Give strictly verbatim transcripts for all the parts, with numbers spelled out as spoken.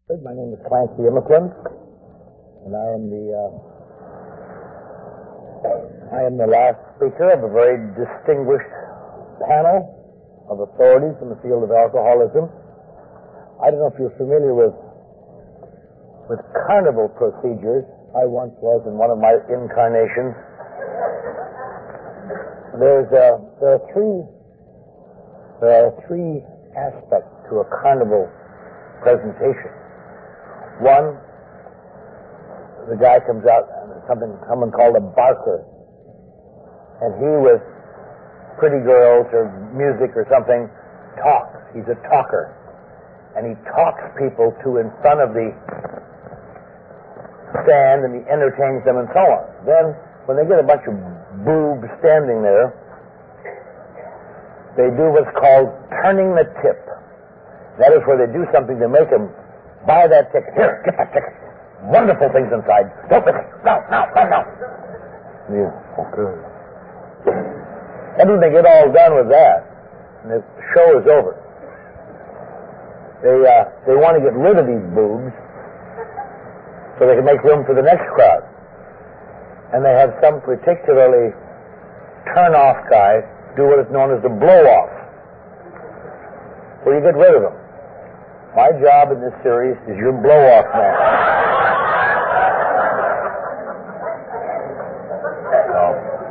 My name is Clancy Immiquin, and I am the uh, I am the last speaker of a very distinguished panel of authorities in the field of alcoholism. I don't know if you're familiar with with carnival procedures. I once was in one of my incarnations. There's uh, there are three there are three aspects to a carnival presentation. One, the guy comes out, something someone called a barker, and he with pretty girls or music or something talks. He's a talker, and he talks people to in front of the stand, and he entertains them and so on. Then, when they get a bunch of boobs standing there, they do what's called turning the tip. That is where they do something to make them buy that ticket. Here, get that ticket. Wonderful things inside. Don't miss it. No, no, no, no. Yeah, okay. And when they get all done with that, and the show is over, they uh, they want to get rid of these boobs so they can make room for the next crowd. And they have some particularly turn-off guy do what is known as the blow-off, where you get rid of them. My job in this series is your blow-off man. So,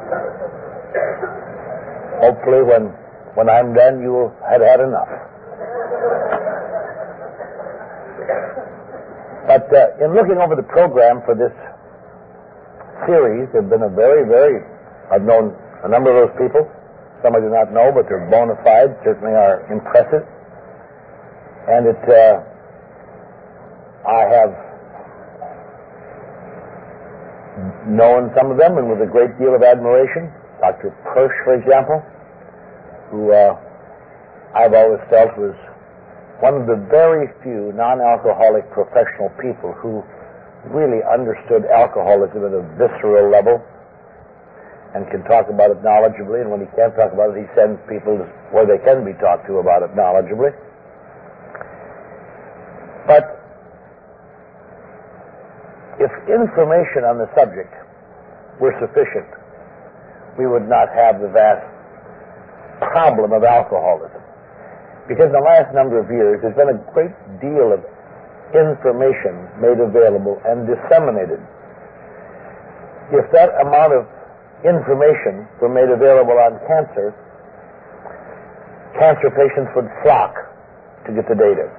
hopefully when, when I'm done, you will have had enough. But uh, in looking over the program for this series, there have been a very, very, I've known a number of those people. Some I do not know, but they're bona fide, certainly are impressive. And it, uh, I have known some of them, and with a great deal of admiration. Doctor Persh, for example, who uh, I've always felt was one of the very few non-alcoholic professional people who really understood alcoholism at a visceral level and can talk about it knowledgeably, and when he can't talk about it, he sends people where they can be talked to about it knowledgeably. But if information on the subject were sufficient, we would not have the vast problem of alcoholism. Because in the last number of years, there's been a great deal of information made available and disseminated. If that amount of information were made available on cancer, cancer patients would flock to get the data,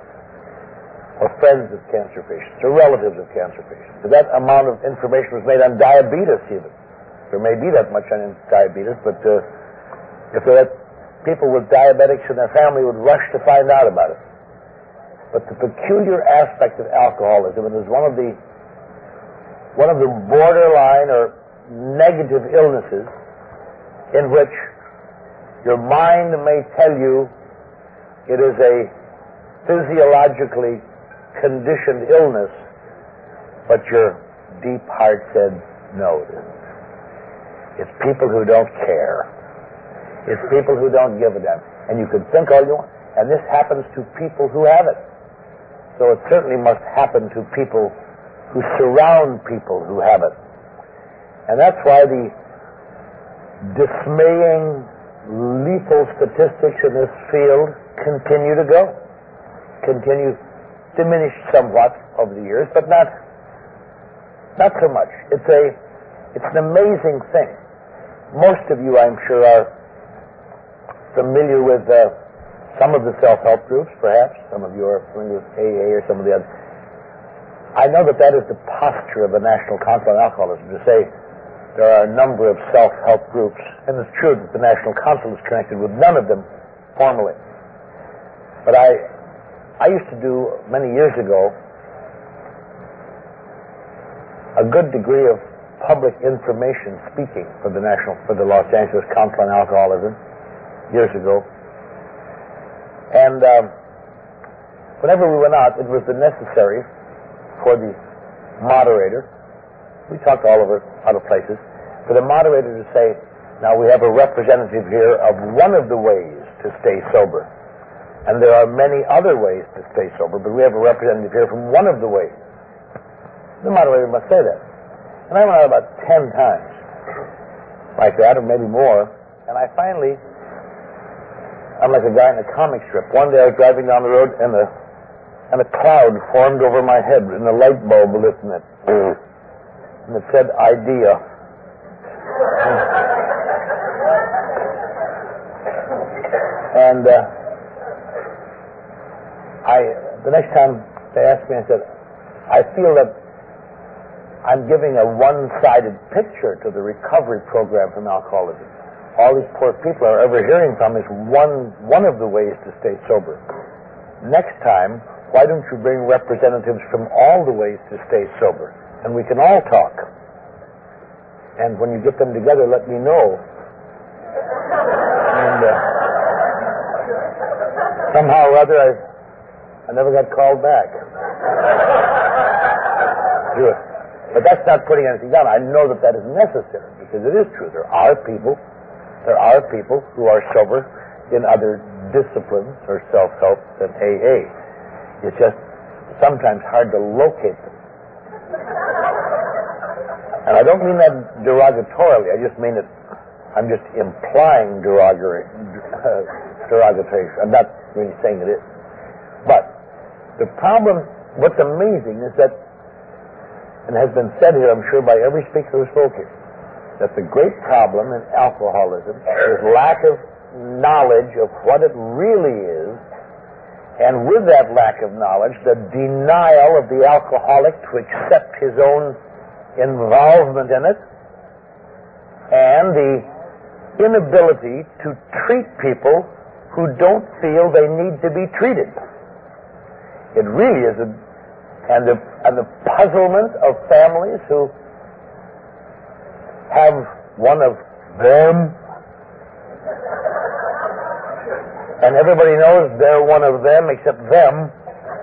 or friends of cancer patients, or relatives of cancer patients. If that amount of information was made on diabetes even, there may be that much on diabetes, but uh, if there are people with diabetics in their family would rush to find out about it. But the peculiar aspect of alcoholism, and is one of the one of the borderline or negative illnesses in which your mind may tell you it is a physiologically conditioned illness, but your deep heart said, no, it isn't. It's people who don't care. It's people who don't give a damn. And you can think all you want. And this happens to people who have it. So it certainly must happen to people who surround people who have it. And that's why the dismaying, lethal statistics in this field continue to go. Continue diminished somewhat over the years, but not not so much. It's a it's an amazing thing. Most of you, I'm sure, are familiar with uh, some of the self-help groups, perhaps. Some of you are familiar with A A or some of the others. I know that that is the posture of the National Council on Alcoholism, to say there are a number of self-help groups, and it's true that the National Council is connected with none of them formally. But I I used to do, many years ago, a good degree of public information speaking for the National, for the Los Angeles Council on Alcoholism years ago. And um, whenever we went out, it was necessary for the moderator, we talked all over other places, for the moderator to say, now we have a representative here of one of the ways to stay sober. And there are many other ways to stay sober, but we have a representative here from one of the ways. No matter what, we must say that. And I went out about ten times like that, or maybe more, and I finally, I'm like a guy in a comic strip. One day I was driving down the road, and a, and a cloud formed over my head, and a light bulb lit in it. And it said, idea. And uh, I, the next time they asked me, I said, I feel that I'm giving a one-sided picture to the recovery program from alcoholism. All these poor people are ever hearing from is one, one of the ways to stay sober. Next time, why don't you bring representatives from all the ways to stay sober? And we can all talk. And when you get them together, let me know. And uh, somehow or other, I, I never got called back. Do it. But that's not putting anything down. I know that that is necessary, because it is true. There are people, there are people who are sober in other disciplines or self-help than A A. It's just sometimes hard to locate them. And I don't mean that derogatorily. I just mean that I'm just implying derogatory. Uh, derogatory. I'm not really saying it is. But the problem, what's amazing is that, and has been said here, I'm sure, by every speaker who spoke here, that the great problem in alcoholism is lack of knowledge of what it really is, and with that lack of knowledge, the denial of the alcoholic to accept his own involvement in it, and the inability to treat people who don't feel they need to be treated. It really is a And the, and the puzzlement of families who have one of them, and everybody knows they're one of them except them,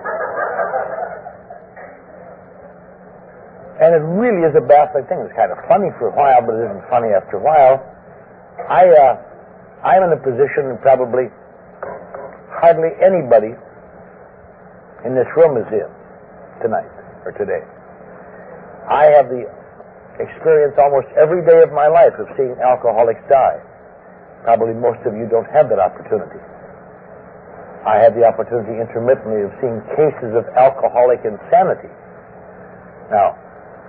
and it really is a baffling thing. It's kind of funny for a while, but it isn't funny after a while. I, uh, I'm in a position that probably hardly anybody in this room is in tonight or today. I have the experience almost every day of my life of seeing alcoholics die. Probably most of you don't have that opportunity. I have the opportunity intermittently of seeing cases of alcoholic insanity. Now,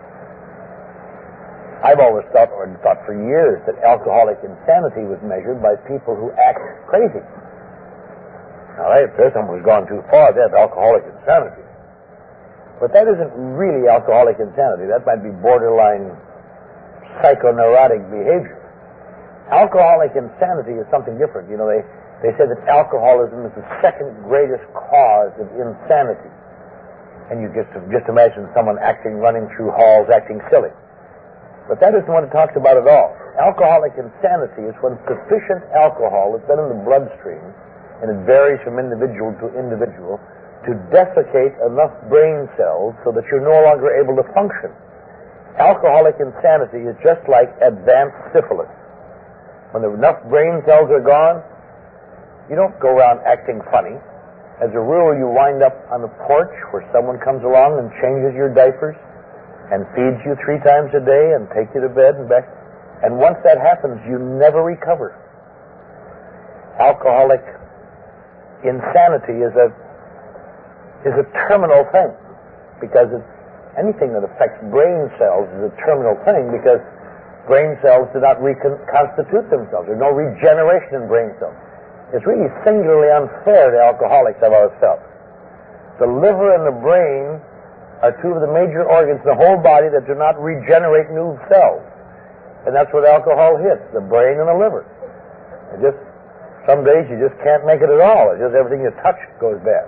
I've always thought, or thought for years, that alcoholic insanity was measured by people who act crazy. Now, if there's someone who's gone too far, they have alcoholic insanity. But that isn't really alcoholic insanity. That might be borderline psychoneurotic behavior. Alcoholic insanity is something different. You know, they, they say that alcoholism is the second greatest cause of insanity. And you just, just imagine someone acting, running through halls, acting silly. But that isn't what it talks about at all. Alcoholic insanity is when sufficient alcohol has been in the bloodstream, and it varies from individual to individual, to desiccate enough brain cells so that you're no longer able to function. Alcoholic insanity is just like advanced syphilis. When enough brain cells are gone, you don't go around acting funny. As a rule, you wind up on the porch where someone comes along and changes your diapers and feeds you three times a day and takes you to bed and back. And once that happens, you never recover. Alcoholic insanity is a is a terminal thing, because it's, anything that affects brain cells is a terminal thing, because brain cells do not reconstitute themselves. There's no regeneration in brain cells. It's really singularly unfair to alcoholics, I've always felt. The liver and the brain are two of the major organs in the whole body that do not regenerate new cells. And that's what alcohol hits, the brain and the liver. It just, some days you just can't make it at all. It's just everything you touch goes bad.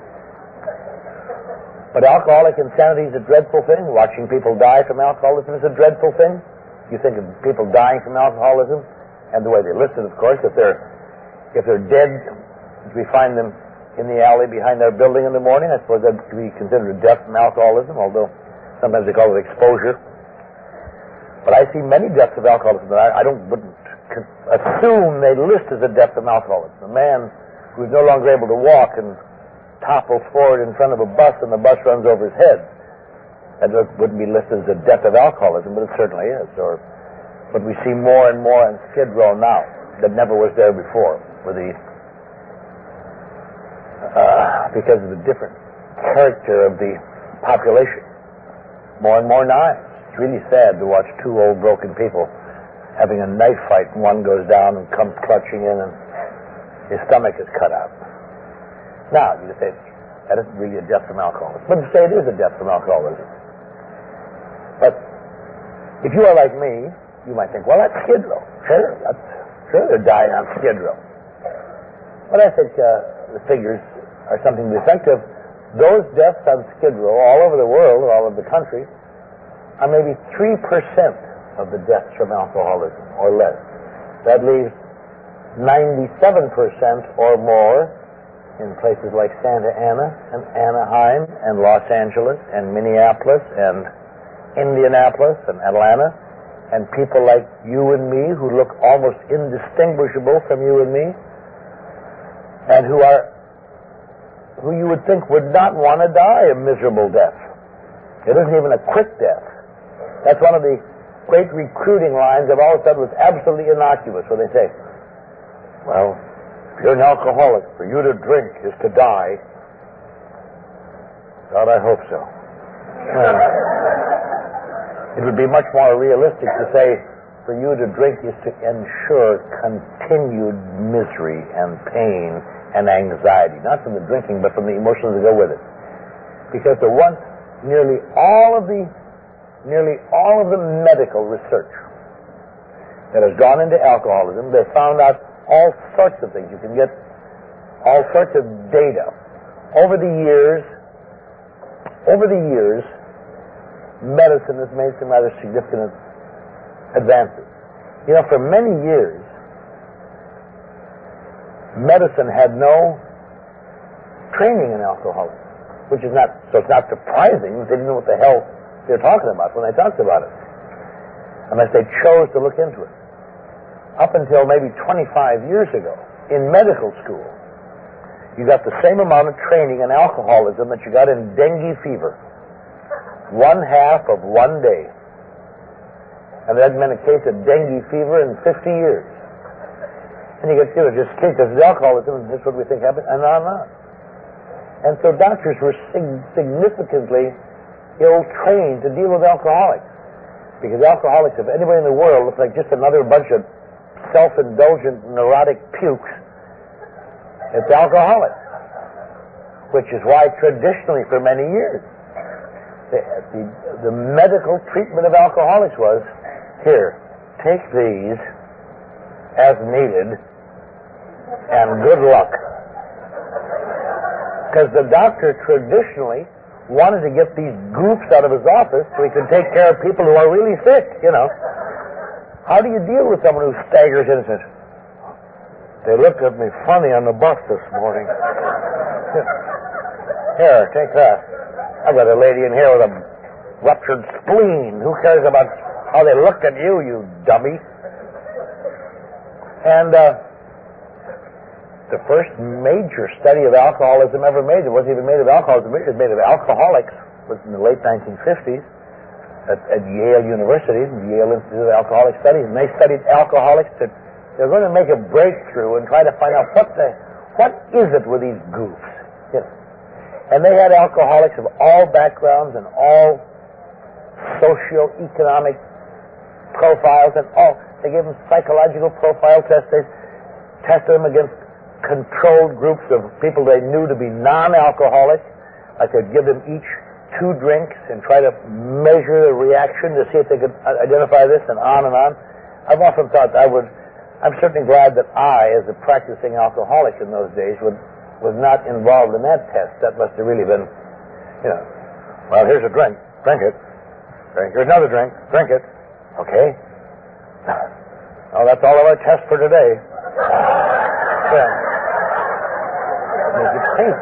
But alcoholic insanity is a dreadful thing. Watching people die from alcoholism is a dreadful thing. You think of people dying from alcoholism, and the way they list it, of course, if they're if they're dead, we find them in the alley behind their building in the morning. I suppose that would be considered a death from alcoholism, although sometimes they call it exposure. But I see many deaths of alcoholism that I, I don't wouldn't assume they list as a death from alcoholism. A man who's no longer able to walk and topples forward in front of a bus and the bus runs over his head. That wouldn't be listed as a death of alcoholism, but it certainly is. Or what we see more and more in Skid Row now that never was there before, with the uh, because of the different character of the population. More and more knives. It's really sad to watch two old broken people having a knife fight, and one goes down and comes clutching in, and his stomach is cut out. Now, you say that isn't really a death from alcoholism, but you say it is a death from alcoholism. But if you are like me, you might think, well, that's Skid Row. Sure, that's sure they're dying on Skid Row. But I think uh, the figures are something to the effect of those deaths on Skid Row all over the world, or all over the country, are maybe three percent of the deaths from alcoholism, or less. That leaves ninety-seven percent or more in places like Santa Ana and Anaheim and Los Angeles and Minneapolis and Indianapolis and Atlanta, and people like you and me who look almost indistinguishable from you and me, and who are who you would think would not want to die a miserable death. It isn't even a quick death. That's one of the great recruiting lines I've always said was absolutely innocuous, where they say, well, if you're an alcoholic, for you to drink is to die. God, I hope so. Well, it would be much more realistic to say, for you to drink is to ensure continued misery and pain and anxiety, not from the drinking, but from the emotions that go with it. Because the one, nearly all of the Nearly all of the medical research that has gone into alcoholism, they found out all sorts of things. You can get all sorts of data. Over the years, over the years, medicine has made some rather significant advances. You know, for many years, medicine had no training in alcoholism, which is not, so it's not surprising that they didn't know what the hell they're talking about when they talked about it, unless they chose to look into it. Up until maybe twenty-five years ago, in medical school, you got the same amount of training in alcoholism that you got in dengue fever. One half of one day. And there hadn't been a case of dengue fever in fifty years. And you get, you know, just case of alcoholism, and this is what we think happened, and on and on. And so doctors were sig- significantly ill-trained to deal with alcoholics. Because alcoholics, if anybody in the world, looks like just another bunch of self-indulgent, neurotic pukes, it's alcoholics. Which is why traditionally, for many years, the, the, the medical treatment of alcoholics was, here, take these as needed, and good luck. Because the doctor traditionally wanted to get these goofs out of his office so he could take care of people who are really sick, you know. How do you deal with someone who staggers in and says, they looked at me funny on the bus this morning. Here, take that. I've got a lady in here with a ruptured spleen. Who cares about how they looked at you, you dummy? And uh, the first major study of alcoholism ever made, it wasn't even made of alcoholism, it was made of alcoholics, was in the late nineteen fifties at, at Yale University, the Yale Institute of Alcoholic Studies, and they studied alcoholics that they're going to make a breakthrough and try to find out what the, what is it with these goofs. You know? And they had alcoholics of all backgrounds and all socio-economic profiles and all. They gave them psychological profile tests. They tested them against controlled groups of people they knew to be non-alcoholic. Like they'd give them each two drinks and try to measure the reaction to see if they could identify this, and on and on. I've often thought I would, I'm certainly glad that I, as a practicing alcoholic in those days, would, was not involved in that test. That must have really been, you know, well, here's a drink, drink it. Drink. Here's another drink, drink it. Okay. Oh, that's all of our tests for today. Yeah. Make it taste.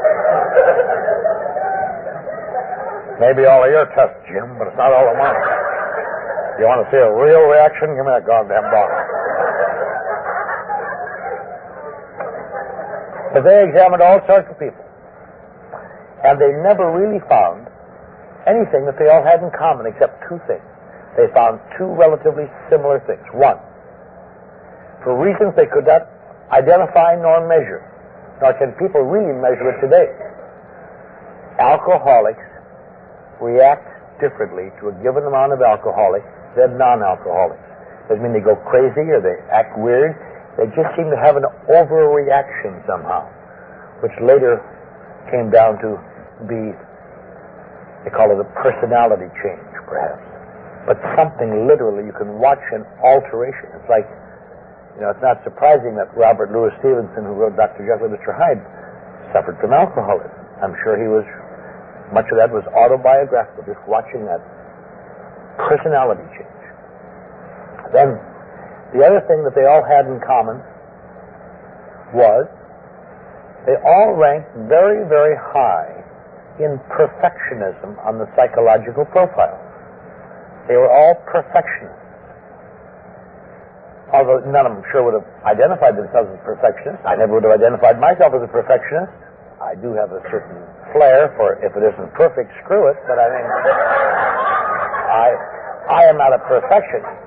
Maybe all of your tests, Jim, but it's not all of mine. You want to see a real reaction? Give me that goddamn bottle. But they examined all sorts of people. And they never really found anything that they all had in common except two things. They found two relatively similar things. One, for reasons they could not identify nor measure, nor can people really measure it today, alcoholics react differently to a given amount of alcoholic than non-alcoholics. Doesn't mean they go crazy or they act weird. They just seem to have an overreaction somehow, which later came down to be, they call it a personality change, perhaps. But something literally, you can watch an alteration. It's like, you know, it's not surprising that Robert Louis Stevenson, who wrote Doctor Jekyll and Mister Hyde, suffered from alcoholism. I'm sure he was, much of that was autobiographical, just watching that personality change. Then, the other thing that they all had in common was they all ranked very, very high in perfectionism on the psychological profile. They were all perfectionists. Although none of them sure would have identified themselves as perfectionists. I never would have identified myself as a perfectionist. I do have a certain flair for if it isn't perfect, screw it, but I mean, I, I am not a perfectionist.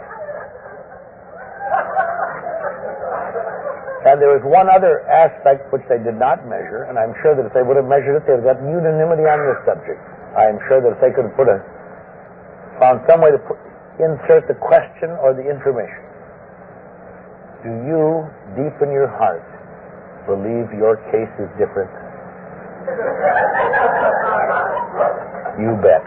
And there was one other aspect which they did not measure, and I'm sure that if they would have measured it, they would have got unanimity on this subject. I am sure that if they could have put a, found some way to put, insert the question or the information. Do you, deep in your heart, believe your case is different? You bet.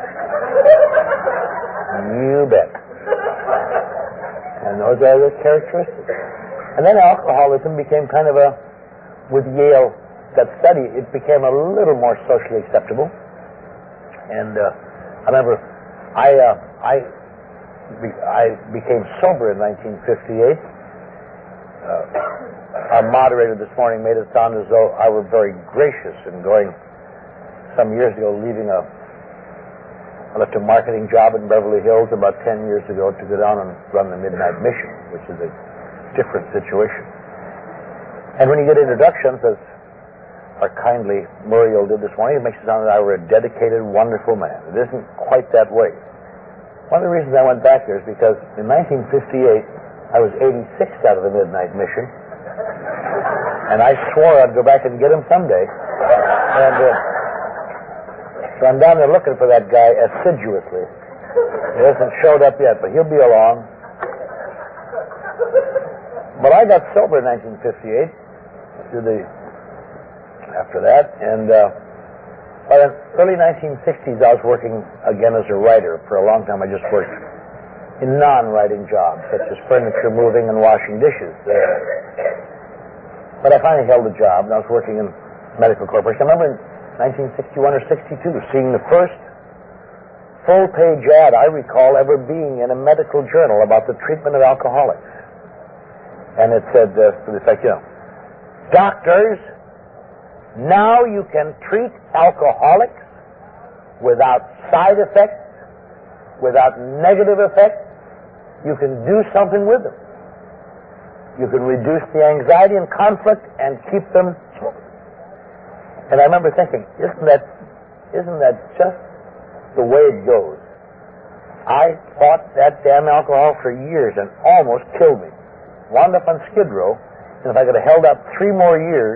You bet. And those are the characteristics. And then alcoholism became kind of a, with Yale, that study, it became a little more socially acceptable. And uh, I remember I, uh, I, be, I became sober in nineteen fifty-eight. Uh, our moderator this morning made it sound as though I were very gracious in going some years ago, leaving a, I left a marketing job in Beverly Hills about ten years ago to go down and run the Midnight Mission, which is a different situation. And when you get introductions, as our kindly Muriel did this morning, it makes it sound that I were a dedicated, wonderful man. It isn't quite that way. One of the reasons I went back there is because in nineteen fifty-eight, I was eighty-six out of the Midnight Mission, and I swore I'd go back and get him someday. And uh, so I'm down there looking for that guy assiduously. He hasn't showed up yet, but he'll be along. But I got sober in nineteen fifty-eight, to the, after that, and uh, by the early nineteen sixties I was working again as a writer. For a long time I just worked in non-writing jobs, such as furniture moving and washing dishes. Uh, but I finally held a job, and I was working in medical corporation. I remember in nineteen sixty-one or sixty-two seeing the first full-page ad I recall ever being in a medical journal about the treatment of alcoholics. And it said, uh, to the effect, you know, doctors, now you can treat alcoholics without side effects, without negative effects. You can do something with them. You can reduce the anxiety and conflict and keep them sober. And I remember thinking, isn't that, isn't that just the way it goes? I fought that damn alcohol for years and almost killed me. Wound up on Skid Row, and if I could have held up three more years,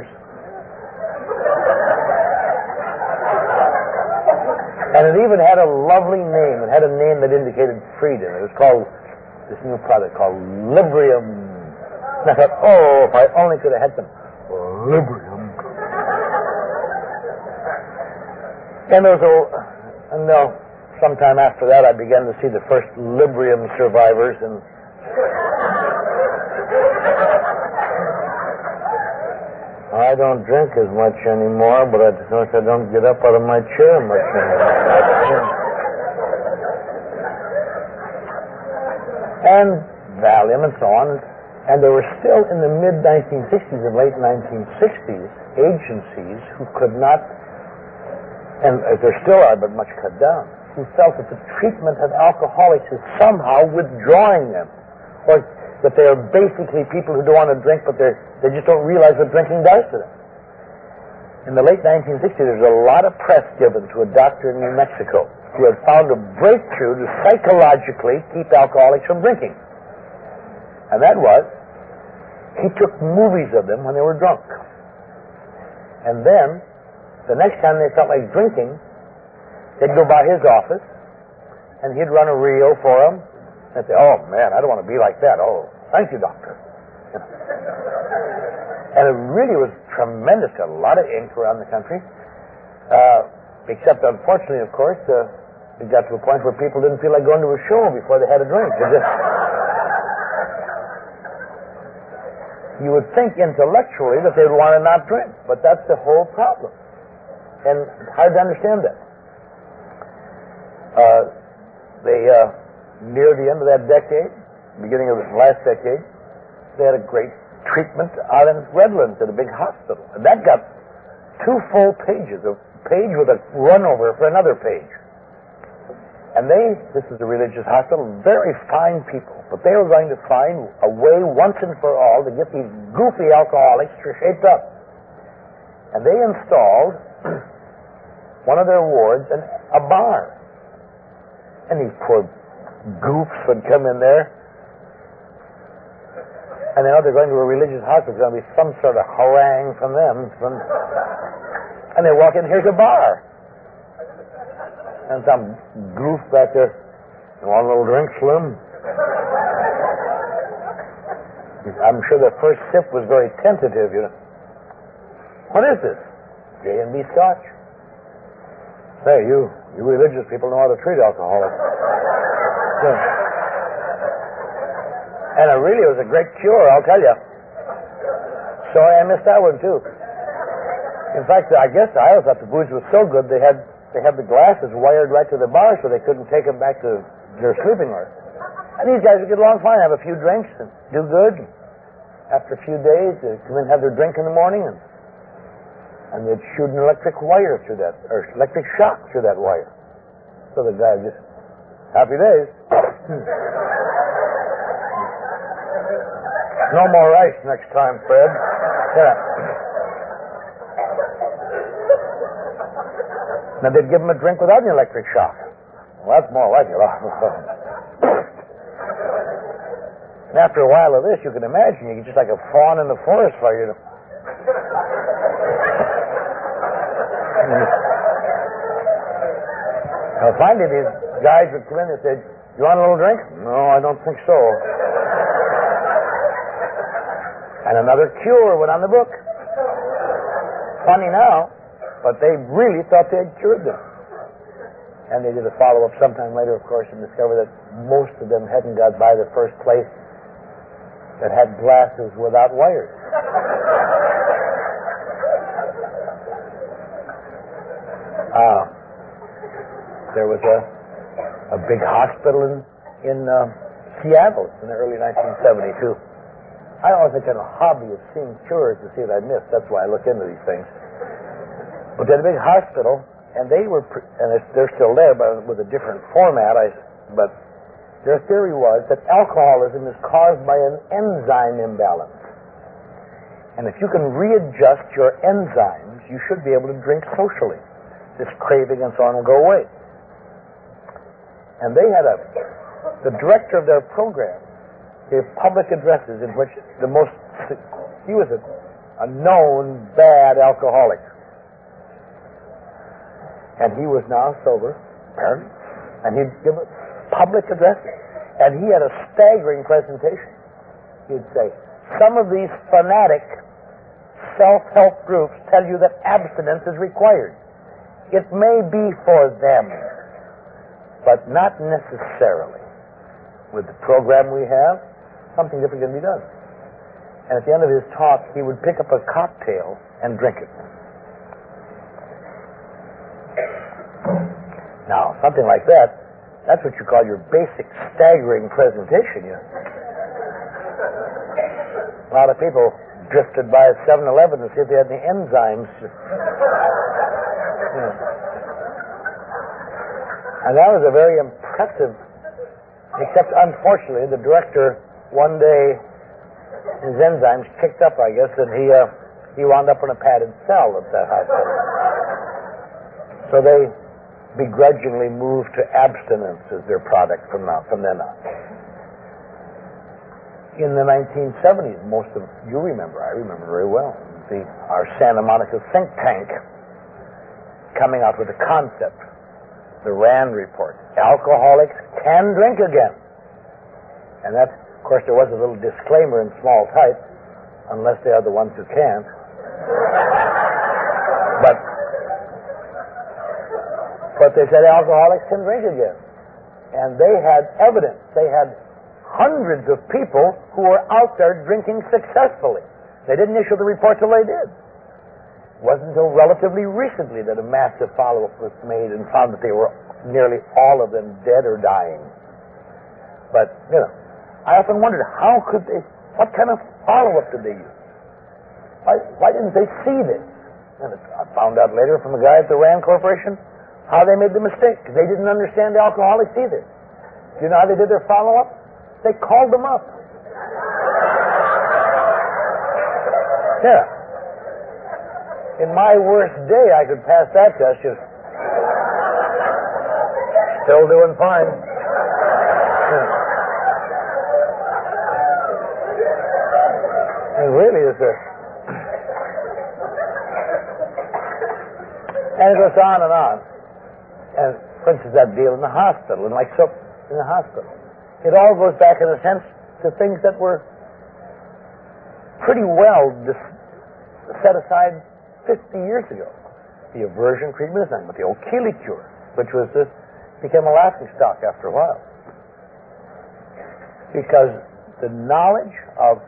and it even had a lovely name. It had a name that indicated freedom. It was called, this new product called Librium. And I thought, oh, if I only could have had some Librium. And there was a, and no, sometime after that I began to see the first Librium survivors, and I don't drink as much anymore, but I just notice I don't get up out of my chair much anymore. And Valium and so on. And there were still in the mid nineteen sixties and late nineteen sixties agencies who could not, and there still are, but much cut down, who felt that the treatment of alcoholics is somehow withdrawing them, or that they are basically people who don't want to drink, but they they just don't realize what drinking does to them. in the late nineteen sixties, there was a lot of press given to a doctor in New Mexico who had found a breakthrough to psychologically keep alcoholics from drinking. And that was, he took movies of them when they were drunk. And then, the next time they felt like drinking, they'd go by his office, and he'd run a reel for them, and say, oh man, I don't want to be like that. Oh, thank you, doctor. And it really was tremendous. Got a lot of ink around the country. Uh, except, unfortunately, of course, uh, it got to a point where people didn't feel like going to a show before they had a drink. They just... You would think intellectually that they would want to not drink, but that's the whole problem. And it's hard to understand that. Uh, they, uh, near the end of that decade, beginning of the last decade, they had a great treatment out in Redlands at a big hospital. And that got two full pages, a page with a run over for another page. And they, this is a religious hospital, very fine people, but they were going to find a way once and for all to get these goofy alcoholics shaped up. And they installed one of their wards in a bar. And these poor goofs would come in there, and they know they're going to a religious hospital. There's going to be some sort of harangue from them. From, and they walk in, here's a bar. And some goof back there, you want a little drink, Slim? I'm sure the first sip was very tentative, you know. What is this? J and B Scotch. Say, you, you religious people know how to treat alcoholics. Yeah. And it really was a great cure, I'll tell you. Sorry I missed that one, too. In fact, I guess I always thought the booze was so good they had they had the glasses wired right to the bar so they couldn't take them back to their sleeping quarters. And these guys would get along fine, have a few drinks, and do good. After a few days, they'd come in and have their drink in the morning, and, and they'd shoot an electric wire through that, or electric shock through that wire. So the guy just, happy days. No more ice next time, Fred. Yeah. Now they'd give him a drink without an electric shock. Well, that's more like it. And after a while of this, you can imagine you get just like a fawn in the forest fire. You know. Now finally, these guys would come in and say, "You want a little drink?" "No, I don't think so." And another cure went on the book. Funny now, but they really thought they had cured them. And they did a follow-up sometime later, of course, and discovered that most of them hadn't got by the first place that had glasses without wires. Uh, there was a, a big hospital in, in uh, Seattle in the early nineteen seventy-two. I always had a hobby of seeing cures to see what I missed. That's why I look into these things. But they had a big hospital, and they were, pre- and they're still there, but with a different format. I, but their theory was that alcoholism is caused by an enzyme imbalance. And if you can readjust your enzymes, you should be able to drink socially. This craving and so on will go away. And they had a, the director of their program gave public addresses in which the most, he was a, a known bad alcoholic. And he was now sober, apparently, and he'd give a public addresses. And he had a staggering presentation. He'd say, some of these fanatic self-help groups tell you that abstinence is required. It may be for them, but not necessarily. With the program we have, something different can be done. And at the end of his talk, he would pick up a cocktail and drink it. Now, something like that, that's what you call your basic staggering presentation. You know. A lot of people drifted by a seven eleven to see if they had any enzymes. You know. And that was a very impressive, except unfortunately the director one day, his enzymes kicked up, I guess, and he uh, he wound up in a padded cell at that hospital. So they begrudgingly moved to abstinence as their product from now, from then on. In the nineteen seventies, most of you remember, I remember very well, the, our Santa Monica think tank coming out with a concept, the RAND report. Alcoholics can drink again. And that, of course, there was a little disclaimer in small type, unless they are the ones who can't. But, but they said alcoholics can drink again. And they had evidence. They had hundreds of people who were out there drinking successfully. They didn't issue the report till they did. It wasn't until relatively recently that a massive follow-up was made and found that they were nearly all of them dead or dying. But, you know, I often wondered, how could they, what kind of follow-up did they use? Why, why didn't they see this? And it, I found out later from the guy at the RAND Corporation how they made the mistake. They didn't understand alcoholics either. Do you know how they did their follow-up? They called them up. Yeah. In my worst day, I could pass that test. Just still doing fine. It really is a... And it goes on and on. And, for instance, that deal in the hospital, and like so, in the hospital. It all goes back, in a sense, to things that were pretty well dis- set aside fifty years ago. The aversion treatment is nothing but the old Keeley cure, which was this, became a laughing stock after a while. Because the knowledge of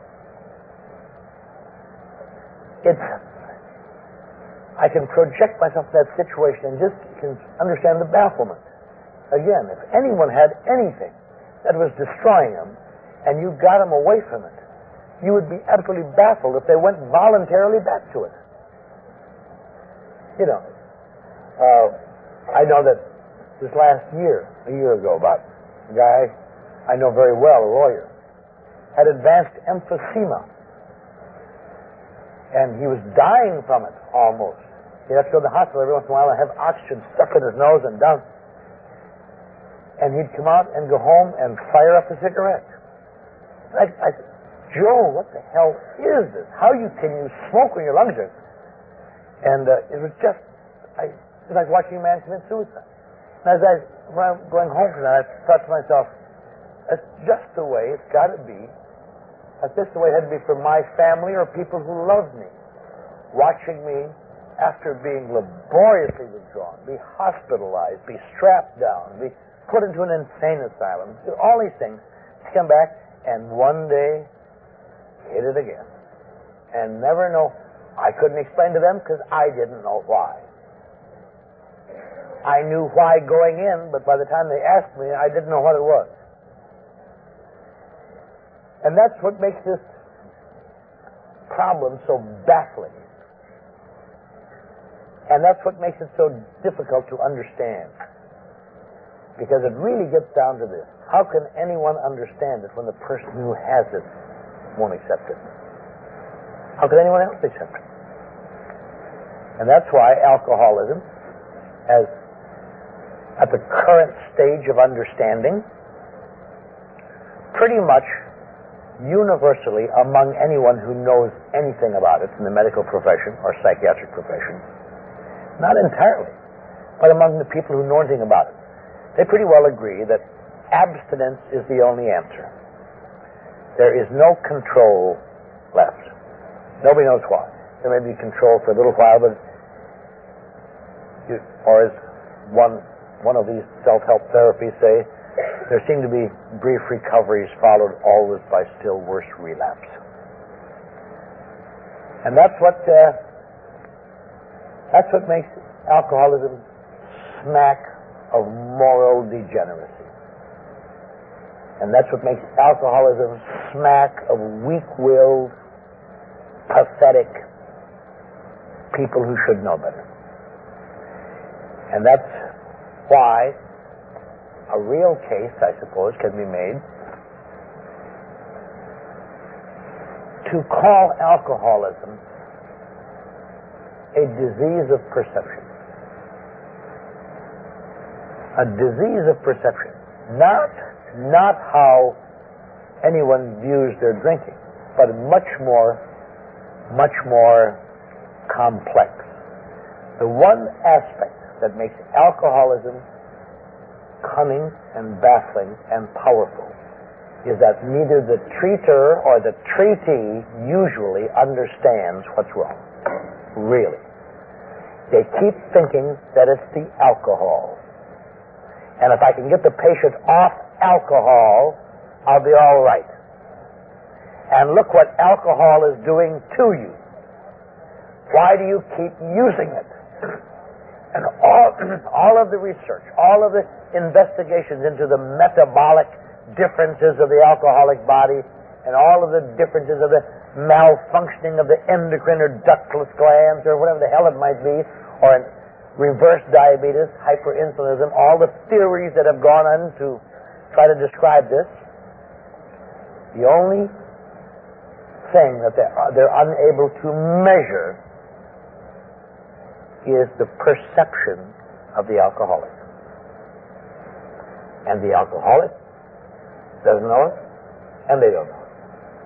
it's, I can project myself in that situation and just can understand the bafflement. Again, if anyone had anything that was destroying them, and you got them away from it, you would be absolutely baffled if they went voluntarily back to it. You know, uh, I know that this last year, a year ago about, a guy I know very well, a lawyer, had advanced emphysema, and he was dying from it, almost. He'd have to go to the hospital every once in a while and have oxygen stuck in his nose and down. And he'd come out and go home and fire up a cigarette. I, I said, Joe, what the hell is this? How you can you smoke when your lungs are... And uh, it was just, I, it was like watching a man commit suicide. And as I was going home tonight, I thought to myself, that's just the way it's got to be. That's just the way it had to be for my family or people who love me. Watching me, after being laboriously withdrawn, be hospitalized, be strapped down, be put into an insane asylum, do all these things, to come back and one day hit it again. And never know. I couldn't explain to them because I didn't know why. I knew why going in, but by the time they asked me, I didn't know what it was. And that's what makes this problem so baffling. And that's what makes it so difficult to understand. Because it really gets down to this. How can anyone understand it when the person who has it won't accept it? How can anyone else accept it? And that's why alcoholism, as at the current stage of understanding, pretty much universally among anyone who knows anything about it in the medical profession or psychiatric profession, not entirely, but among the people who know anything about it, they pretty well agree that abstinence is the only answer. There is no control left. Nobody knows why. There may be control for a little while, but you, or as one one of these self-help therapies say, there seem to be brief recoveries followed always by still worse relapse. And that's what uh, that's what makes alcoholism smack of moral degeneracy. And that's what makes alcoholism smack of weak-willed, pathetic people who should know better. And that's why a real case, I suppose, can be made to call alcoholism a disease of perception. A disease of perception. Not, not how anyone views their drinking, but much more, much more complex. The one aspect that makes alcoholism cunning and baffling and powerful is that neither the treater or the treatee usually understands what's wrong. Really. They keep thinking that it's the alcohol. And if I can get the patient off alcohol, I'll be all right. And look what alcohol is doing to you. Why do you keep using it? And all, all of the research, all of the investigations into the metabolic differences of the alcoholic body and all of the differences of the malfunctioning of the endocrine or ductless glands or whatever the hell it might be, or in reverse diabetes, hyperinsulinism, all the theories that have gone on to try to describe this, the only thing that they're, they're unable to measure is the perception of the alcoholic. And the alcoholic doesn't know it, and they don't know it.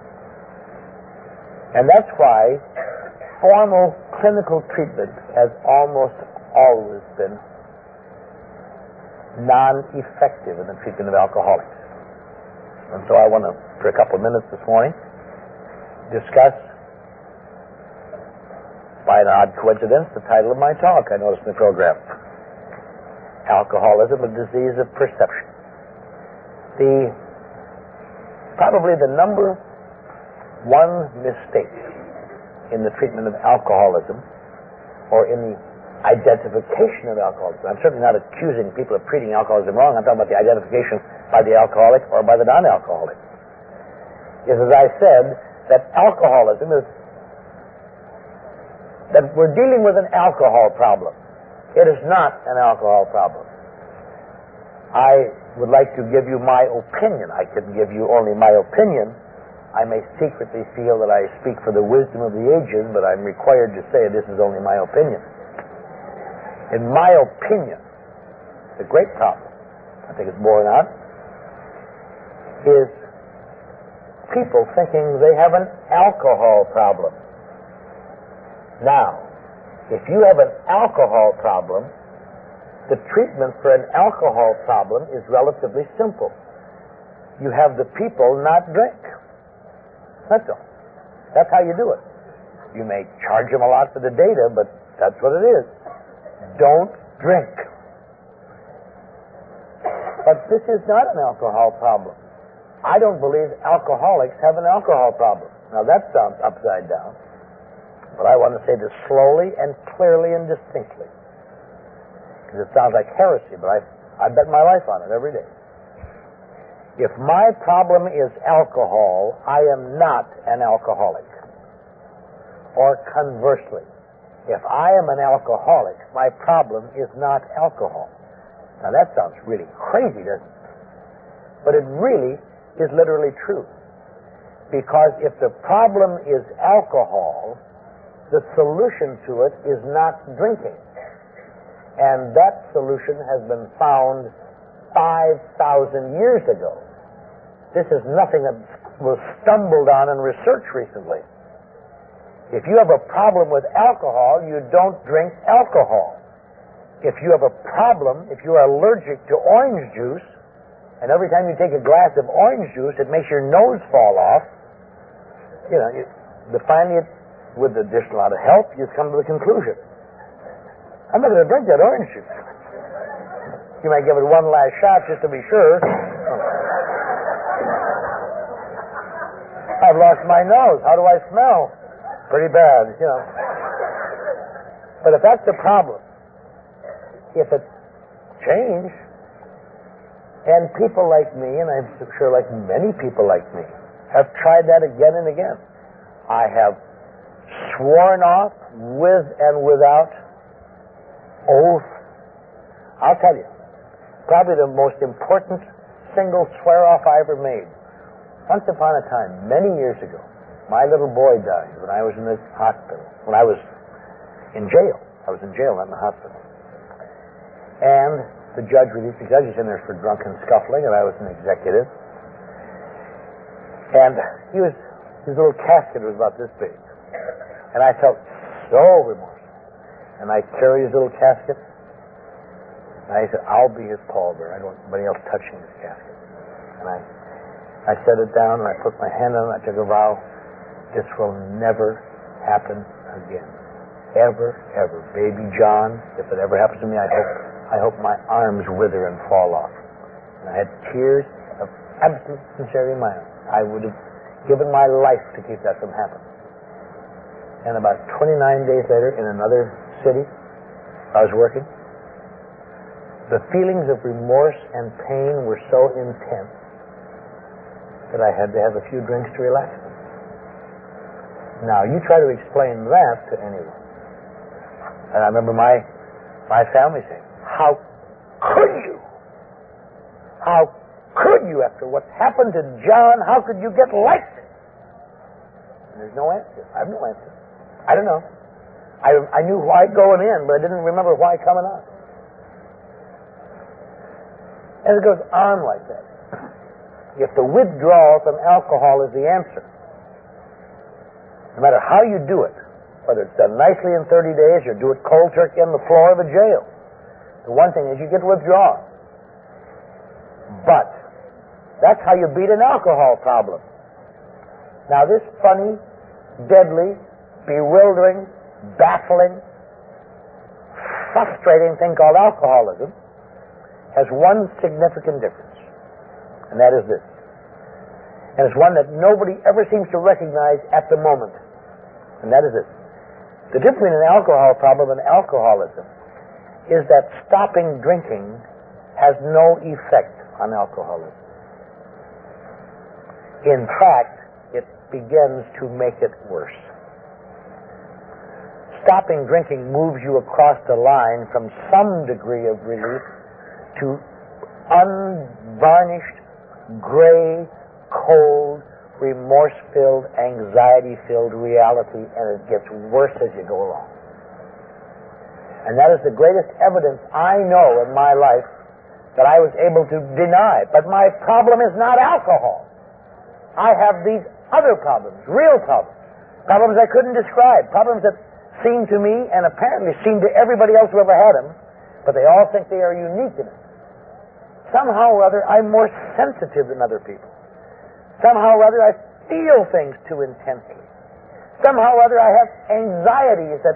And that's why formal clinical treatment has almost always been non-effective in the treatment of alcoholics. And so I want to, for a couple of minutes this morning, discuss, by an odd coincidence, the title of my talk I noticed in the program. Alcoholism, a disease of perception. The probably the number one mistake in the treatment of alcoholism, or in the identification of alcoholism. I'm certainly not accusing people of treating alcoholism wrong. I'm talking about the identification by the alcoholic or by the non-alcoholic. Is, as I said, that alcoholism is that we're dealing with an alcohol problem. It is not an alcohol problem. I would like to give you my opinion. I can give you only my opinion. I may secretly feel that I speak for the wisdom of the ages, but I'm required to say this is only my opinion. In my opinion, the great problem, I think it's borne out, is people thinking they have an alcohol problem. Now, if you have an alcohol problem, the treatment for an alcohol problem is relatively simple. You have the people not drink. That's all. That's how you do it. You may charge them a lot for the data, but that's what it is. Don't drink. But this is not an alcohol problem. I don't believe alcoholics have an alcohol problem. Now that sounds upside down. But I want to say this slowly and clearly and distinctly. Because it sounds like heresy, but I, I bet my life on it every day. If my problem is alcohol, I am not an alcoholic. Or conversely, if I am an alcoholic, my problem is not alcohol. Now that sounds really crazy, doesn't it? But it really is literally true. Because if the problem is alcohol, the solution to it is not drinking. And that solution has been found five thousand years ago. This is nothing that was stumbled on in research recently. If you have a problem with alcohol, you don't drink alcohol. If you have a problem, if you are allergic to orange juice, and every time you take a glass of orange juice, it makes your nose fall off, you know, you, the finally, it, with additional lot of help, you come to the conclusion, I'm not going to drink that orange juice. You might give it one last shot just to be sure. I've lost my nose. How do I smell? Pretty bad, you know. But if that's the problem, if it's change, and people like me, and I'm sure like many people like me, have tried that again and again. I have sworn off with and without oath. I'll tell you, probably the most important single swear-off I ever made. Once upon a time, many years ago, my little boy died when I was in the hospital. When I was in jail. I was in jail, not in the hospital. And the judge released the judge. He's in there for drunken scuffling, and I was an executive. And he was, his little casket was about this big. And I felt so remorseful. And I carried his little casket. And I said, I'll be his pallbearer. I don't want anybody else touching this casket. And I, I set it down, and I put my hand on it. I took a vow. This will never happen again. Ever, ever. Baby John, if it ever happens to me, I hope I hope my arms wither and fall off. And I had tears of absolute sincerity in my eyes. I would have given my life to keep that from happening. And about twenty-nine days later, in another city, I was working. The feelings of remorse and pain were so intense that I had to have a few drinks to relax them. Now, you try to explain that to anyone. And I remember my my family saying, how could you? How could you, after what's happened to John, how could you get like this? And there's no answer. I have no answer. I don't know. I, I knew why going in, but I didn't remember why coming out. And it goes on like that. If the withdrawal from alcohol is the answer, no matter how you do it, whether it's done nicely in thirty days or do it cold turkey on the floor of a jail, the one thing is you get withdrawn. But that's how you beat an alcohol problem. Now this funny, deadly, bewildering, baffling, frustrating thing called alcoholism has one significant difference, and that is this. And it's one that nobody ever seems to recognize at the moment, and that is this. The difference between an alcohol problem and alcoholism is that stopping drinking has no effect on alcoholism. In fact, it begins to make it worse. Stopping drinking moves you across the line from some degree of relief to unvarnished, gray, cold, remorse-filled, anxiety-filled reality, and it gets worse as you go along. And that is the greatest evidence I know in my life that I was able to deny. But my problem is not alcohol. I have these other problems, real problems, problems I couldn't describe, problems that seem to me and apparently seem to everybody else who ever had them, but they all think they are unique in it. Somehow or other, I'm more sensitive than other people. Somehow or other, I feel things too intensely. Somehow or other, I have anxieties that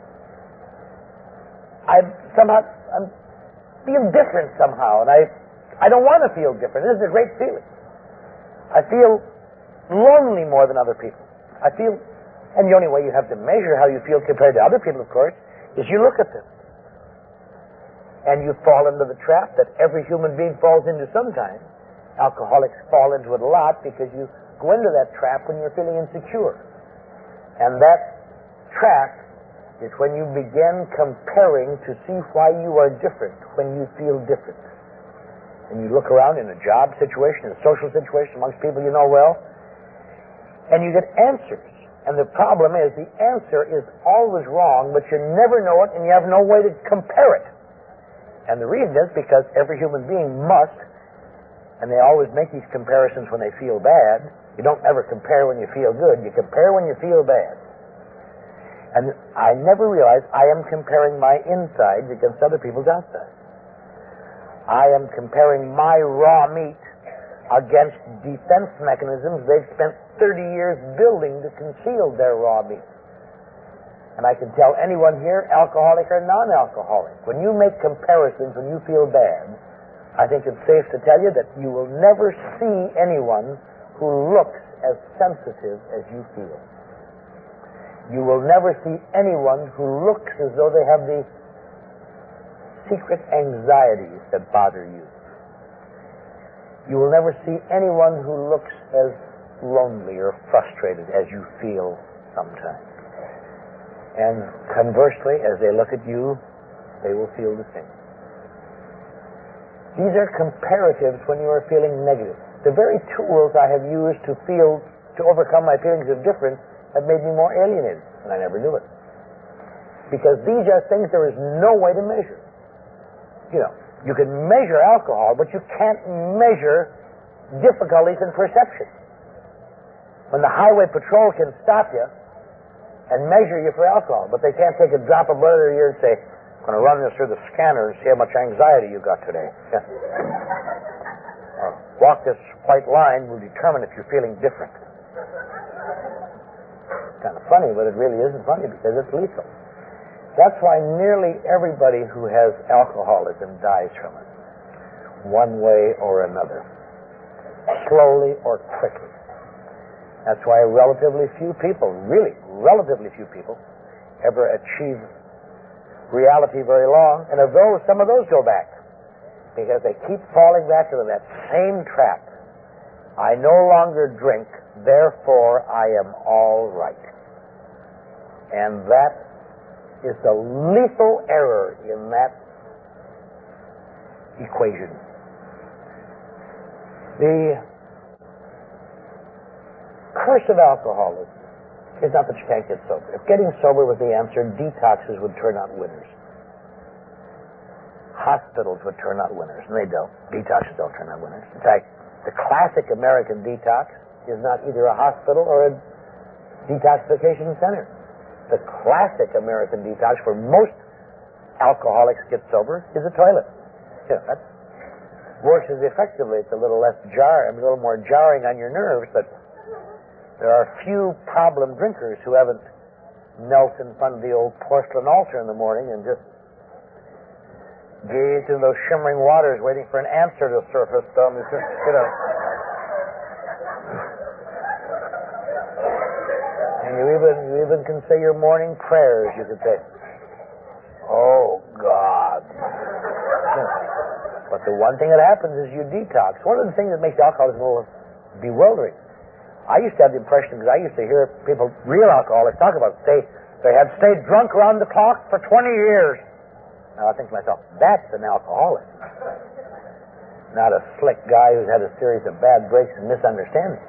I somehow I feel different somehow, and I I don't want to feel different. This is a great feeling. I feel lonely more than other people. I feel, and the only way you have to measure how you feel compared to other people, of course, is you look at them. And you fall into the trap that every human being falls into sometime. Alcoholics fall into it a lot because you go into that trap when you're feeling insecure. And that trap is when you begin comparing to see why you are different when you feel different. And you look around in a job situation, in a social situation, amongst people you know well, and you get answers. And the problem is the answer is always wrong, but you never know it and you have no way to compare it. And the reason is because every human being must, and they always make these comparisons when they feel bad. You don't ever compare when you feel good. You compare when you feel bad. And I never realized I am comparing my insides against other people's outsides. I am comparing my raw meat against defense mechanisms they've spent thirty years building to conceal their raw meat. And I can tell anyone here, alcoholic or non-alcoholic, when you make comparisons when you feel bad, I think it's safe to tell you that you will never see anyone who looks as sensitive as you feel. You will never see anyone who looks as though they have the secret anxieties that bother you. You will never see anyone who looks as lonely or frustrated as you feel sometimes. And conversely, as they look at you, they will feel the same. These are comparatives when you are feeling negative. The very tools I have used to feel, to overcome my feelings of difference have made me more alienated, and I never knew it. Because these are things there is no way to measure. You know, you can measure alcohol, but you can't measure difficulties in perception. When the highway patrol can stop you and measure you for alcohol, but they can't take a drop of blood out of your ear and say, I'm going to run this through the scanner and see how much anxiety you got today. Or walk this white line will determine if you're feeling different. It's kind of funny, but it really isn't funny because it's lethal. That's why nearly everybody who has alcoholism dies from it, one way or another, slowly or quickly. That's why relatively few people, really, relatively few people, ever achieve reality very long. And of those, some of those go back because they keep falling back into that same trap. I no longer drink, therefore I am all right. And that is the lethal error in that equation. The curse of alcoholism is not that you can't get sober. If getting sober was the answer, detoxes would turn out winners. Hospitals would turn out winners, and they don't. Detoxes don't turn out winners. In fact, the classic American detox is not either a hospital or a detoxification center. The classic American detox for most alcoholics get sober is a toilet. You know, that works as effectively. It's a little less jar, a little more jarring on your nerves, but there are few problem drinkers who haven't knelt in front of the old porcelain altar in the morning and just gazed into those shimmering waters waiting for an answer to surface. Um, it's just, you know. And you even, you even can say your morning prayers. You could say, oh, God. But the one thing that happens is you detox. One of the things that makes alcoholism a little bewildering, I used to have the impression, because I used to hear people, real alcoholics, talk about it. They, they had stayed drunk around the clock for twenty years. Now I think to myself, that's an alcoholic. Not a slick guy who's had a series of bad breaks and misunderstandings.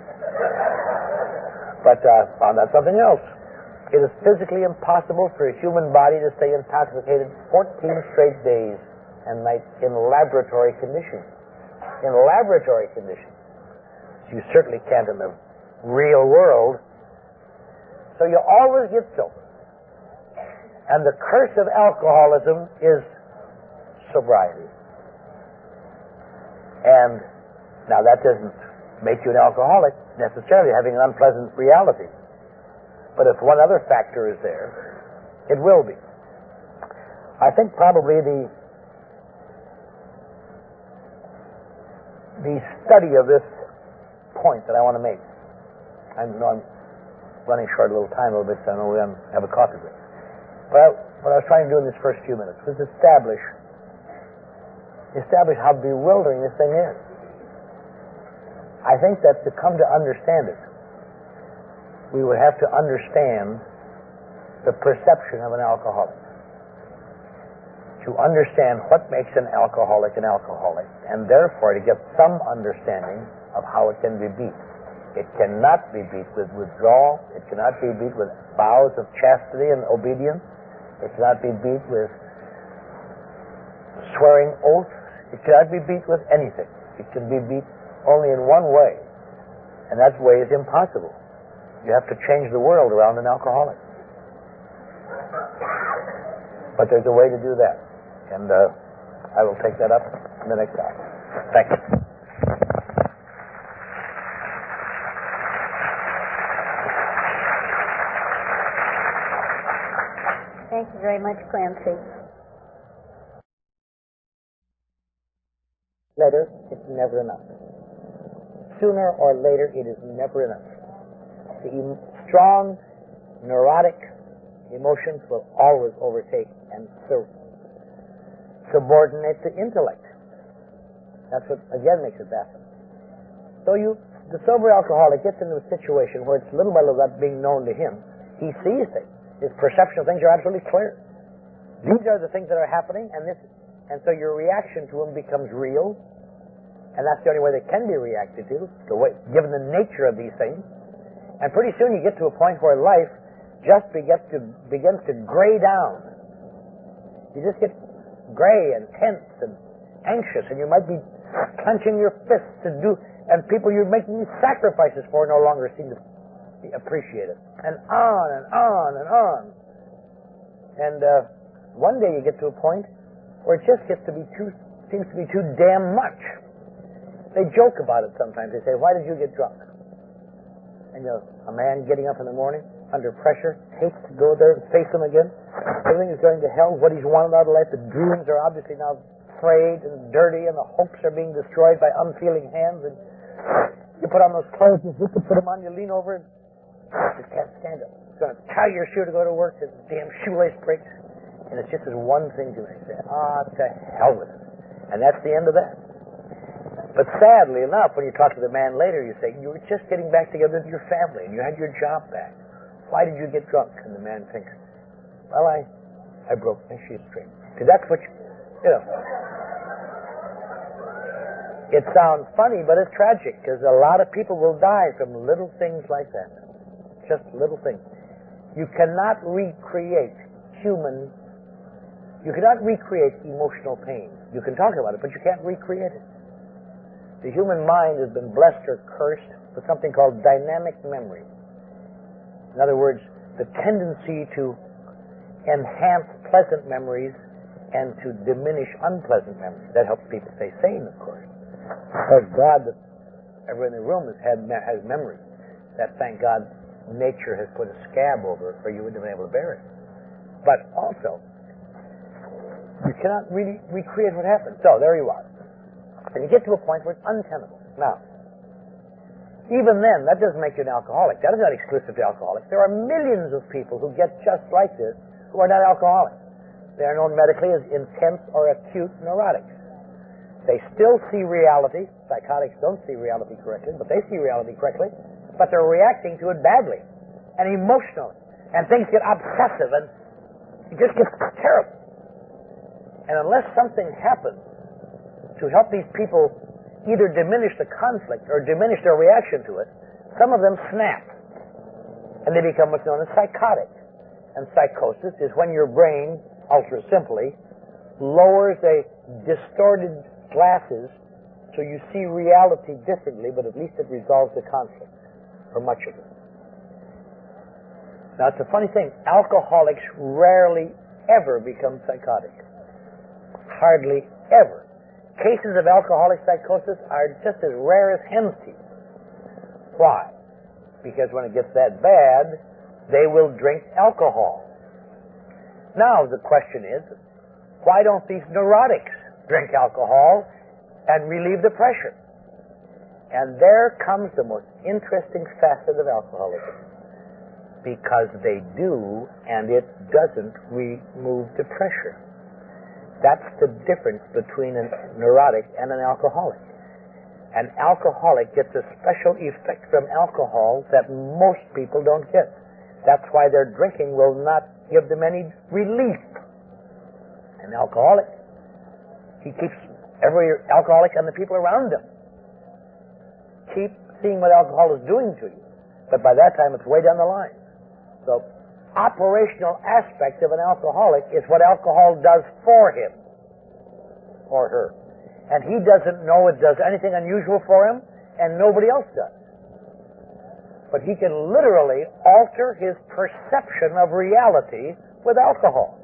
But uh, found out something else. It is physically impossible for a human body to stay intoxicated fourteen straight days and nights in laboratory conditions. In laboratory conditions. You certainly can't in the real world. So you always get sober. And the curse of alcoholism is sobriety. And now that doesn't make you an alcoholic necessarily, having an unpleasant reality. But if one other factor is there, it will be. I think probably the the study of this point that I want to make. I know I'm running short a little time a little bit, so I know we have a coffee break. But I, what I was trying to do in these first few minutes was establish establish how bewildering this thing is. I think that to come to understand it, we would have to understand the perception of an alcoholic. To understand what makes an alcoholic an alcoholic, and therefore to get some understanding of how it can be beat. It cannot be beat with withdrawal. It cannot be beat with vows of chastity and obedience. It cannot be beat with swearing oaths. It cannot be beat with anything. It can be beat only in one way, and that way is impossible. You have to change the world around an alcoholic. But there's a way to do that, and uh, I will take that up in the next hour. Thank you. Thank you very much, Clancy. Later, it's never enough. Sooner or later, it is never enough. The em- strong, neurotic emotions will always overtake and sub- subordinate the intellect. That's what, again, makes it baffling. So you, the sober alcoholic gets into a situation where it's little by little that being known to him. He sees things. His perception of things are absolutely clear. These are the things that are happening, and this, and so your reaction to them becomes real, and that's the only way they can be reacted to, the way, given the nature of these things. And pretty soon you get to a point where life just begins to, begins to gray down. You just get gray and tense and anxious, and you might be clenching your fists to do, and people you're making these sacrifices for no longer seem to be appreciated. And on and on and on. And uh, one day you get to a point where it just gets to be too, seems to be too damn much. They joke about it sometimes. They say, why did you get drunk? And you know, a man getting up in the morning under pressure, hates to go there and face them again. Everything is going to hell. What he's wanted out of life, the dreams are obviously now frayed and dirty, and the hopes are being destroyed by unfeeling hands. And you put on those clothes, you can put them on, you lean over, and you can't stand it. It's going to tie your shoe to go to work, the damn shoelace breaks, and it's just this one thing to me. Say, ah, to hell with it. And that's the end of that. But sadly enough, when you talk to the man later, you say, you were just getting back together with your family, and you had your job back. Why did you get drunk? And the man thinks, well, I I broke my shoestring. Because that's what you, you know. It sounds funny, but it's tragic, because a lot of people will die from little things like that. Just little things. You cannot recreate human, you cannot recreate emotional pain. You can talk about it, but you can't recreate it. The human mind has been blessed or cursed with something called dynamic memory. In other words, the tendency to enhance pleasant memories and to diminish unpleasant memories. That helps people stay sane, of course. Because God, everyone in the room has had has memories that, thank God, nature has put a scab over, or you wouldn't have been able to bear it. But also, you cannot really recreate what happened. So there you are. And you get to a point where it's untenable. Now, even then, that doesn't make you an alcoholic. That is not exclusive to alcoholics. There are millions of people who get just like this who are not alcoholics. They are known medically as intense or acute neurotics. They still see reality. Psychotics don't see reality correctly, but they see reality correctly. But they're reacting to it badly and emotionally. And things get obsessive and it just gets terrible. And unless something happens to help these people either diminish the conflict or diminish their reaction to it, some of them snap. And they become what's known as psychotic. And psychosis is when your brain, ultra simply, lowers a distorted glasses so you see reality differently, but at least it resolves the conflict, or much of it. Now, it's a funny thing. Alcoholics rarely ever become psychotic. Hardly ever. Cases of alcoholic psychosis are just as rare as hen's teeth. Why? Because when it gets that bad, they will drink alcohol. Now the question is, why don't these neurotics drink alcohol and relieve the pressure? And there comes the most interesting facet of alcoholism. Because they do, and it doesn't remove the pressure. That's the difference between a neurotic and an alcoholic. An alcoholic gets a special effect from alcohol that most people don't get. That's why their drinking will not give them any relief. An alcoholic, he keeps every alcoholic and the people around him keep seeing what alcohol is doing to you. But by that time, it's way down the line. So, operational aspect of an alcoholic is what alcohol does for him or her. And he doesn't know it does anything unusual for him, and nobody else does. But he can literally alter his perception of reality with alcohol.